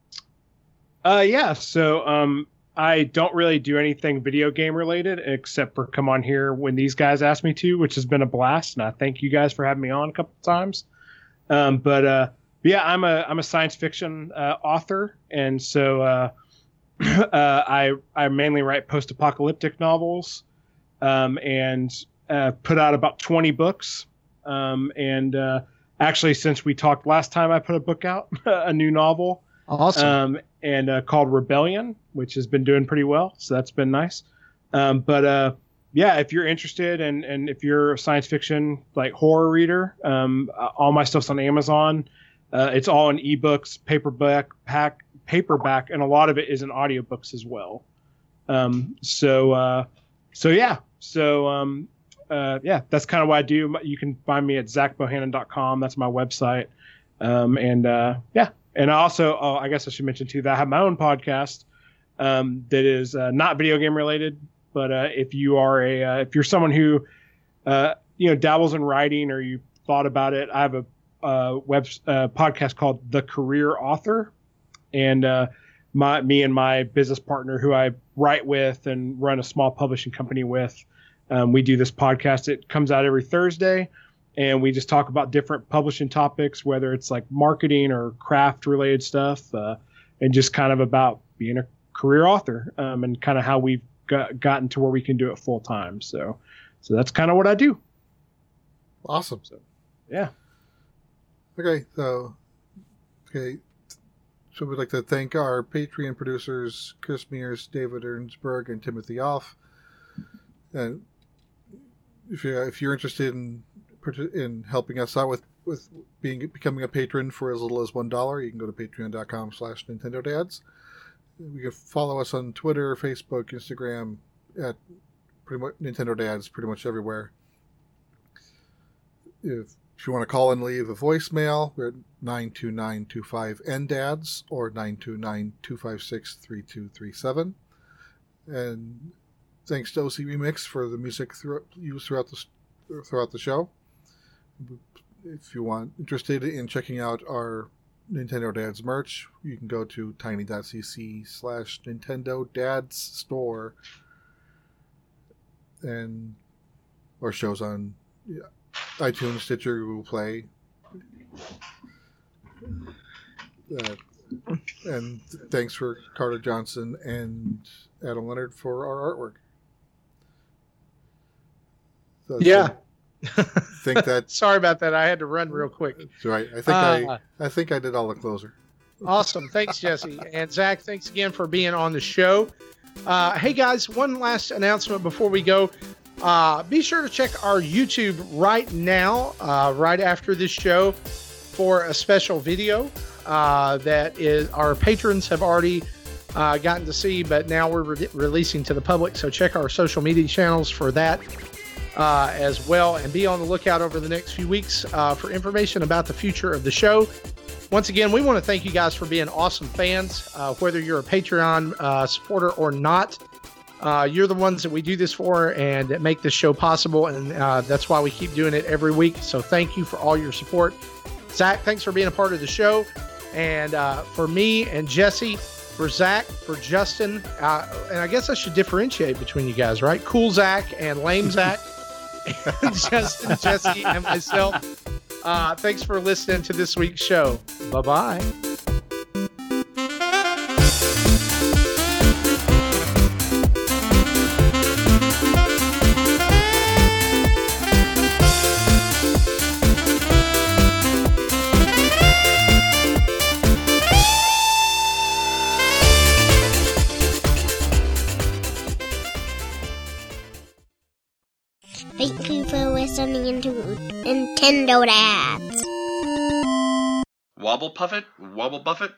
Speaker 3: So I don't really do anything video game related except for come on here when these guys ask me to, which has been a blast. And I thank you guys for having me on a couple of times. I'm a science fiction author, and so I mainly write post-apocalyptic novels, and put out about 20 books. Actually, since we talked last time, I put a book out, a new novel,
Speaker 1: awesome,
Speaker 3: called Rebellion, which has been doing pretty well. So that's been nice. If you're interested and if you're a science fiction like horror reader, all my stuff's on Amazon. It's all in ebooks, paperback, and a lot of it is in audiobooks as well. That's kind of what I do. You can find me at zachbohannon.com. That's my website. And I also, I guess I should mention too that I have my own podcast that is not video game related. But if you're someone who dabbles in writing or you thought about it, I have a podcast called The Career Author, and me and my business partner, who I write with and run a small publishing company with, we do this podcast. It comes out every Thursday, and we just talk about different publishing topics, whether it's like marketing or craft related stuff, and just kind of about being a career author, and kind of how we've gotten to where we can do it full time. So that's kind of what I do.
Speaker 2: Awesome.
Speaker 3: Yeah.
Speaker 2: Okay. So we'd like to thank our Patreon producers, Chris Mears, David Ernsberg, and Timothy Off. And if you're interested in helping us out with becoming a patron for as little as $1, you can go to patreon.com/NintendoDads. You can follow us on Twitter, Facebook, Instagram, at pretty much Nintendo Dads, pretty much everywhere. If you want to call and leave a voicemail, we're at 92925-NDADS or 929-256-3237. And thanks to OC Remix for the music used throughout the show. If you're interested in checking out our Nintendo Dads merch, you can go to tiny.cc/Nintendo Dads store, and our shows on iTunes, Stitcher, Google Play. And thanks for Carter Johnson and Adam Leonard for our artwork. So,
Speaker 1: yeah.
Speaker 2: Think that.
Speaker 1: Sorry about that. I had to run real quick.
Speaker 2: That's right. I think I did all the closer.
Speaker 1: Awesome. Thanks, Jesse. And Zach, thanks again for being on the show. Hey guys, one last announcement before we go. Be sure to check our YouTube right now, right after this show, for a special video that is our patrons have already gotten to see, but now we're releasing to the public. So check our social media channels for that as well, and be on the lookout over the next few weeks for information about the future of the show. Once again, we want to thank you guys for being awesome fans, whether you're a Patreon supporter or not. You're the ones that we do this for and that make this show possible, and that's why we keep doing it every week. So thank you for all your support. Zach, thanks for being a part of the show. And for me and Jesse, for Zach, for Justin, and I guess I should differentiate between you guys, right? Cool Zach and lame Zach. Justin, Jesse, and myself. Thanks for listening to this week's show. Bye-bye.
Speaker 4: Thank you for listening to Nintendo Dads.
Speaker 5: Wobble Puffet, Wobble Buffet,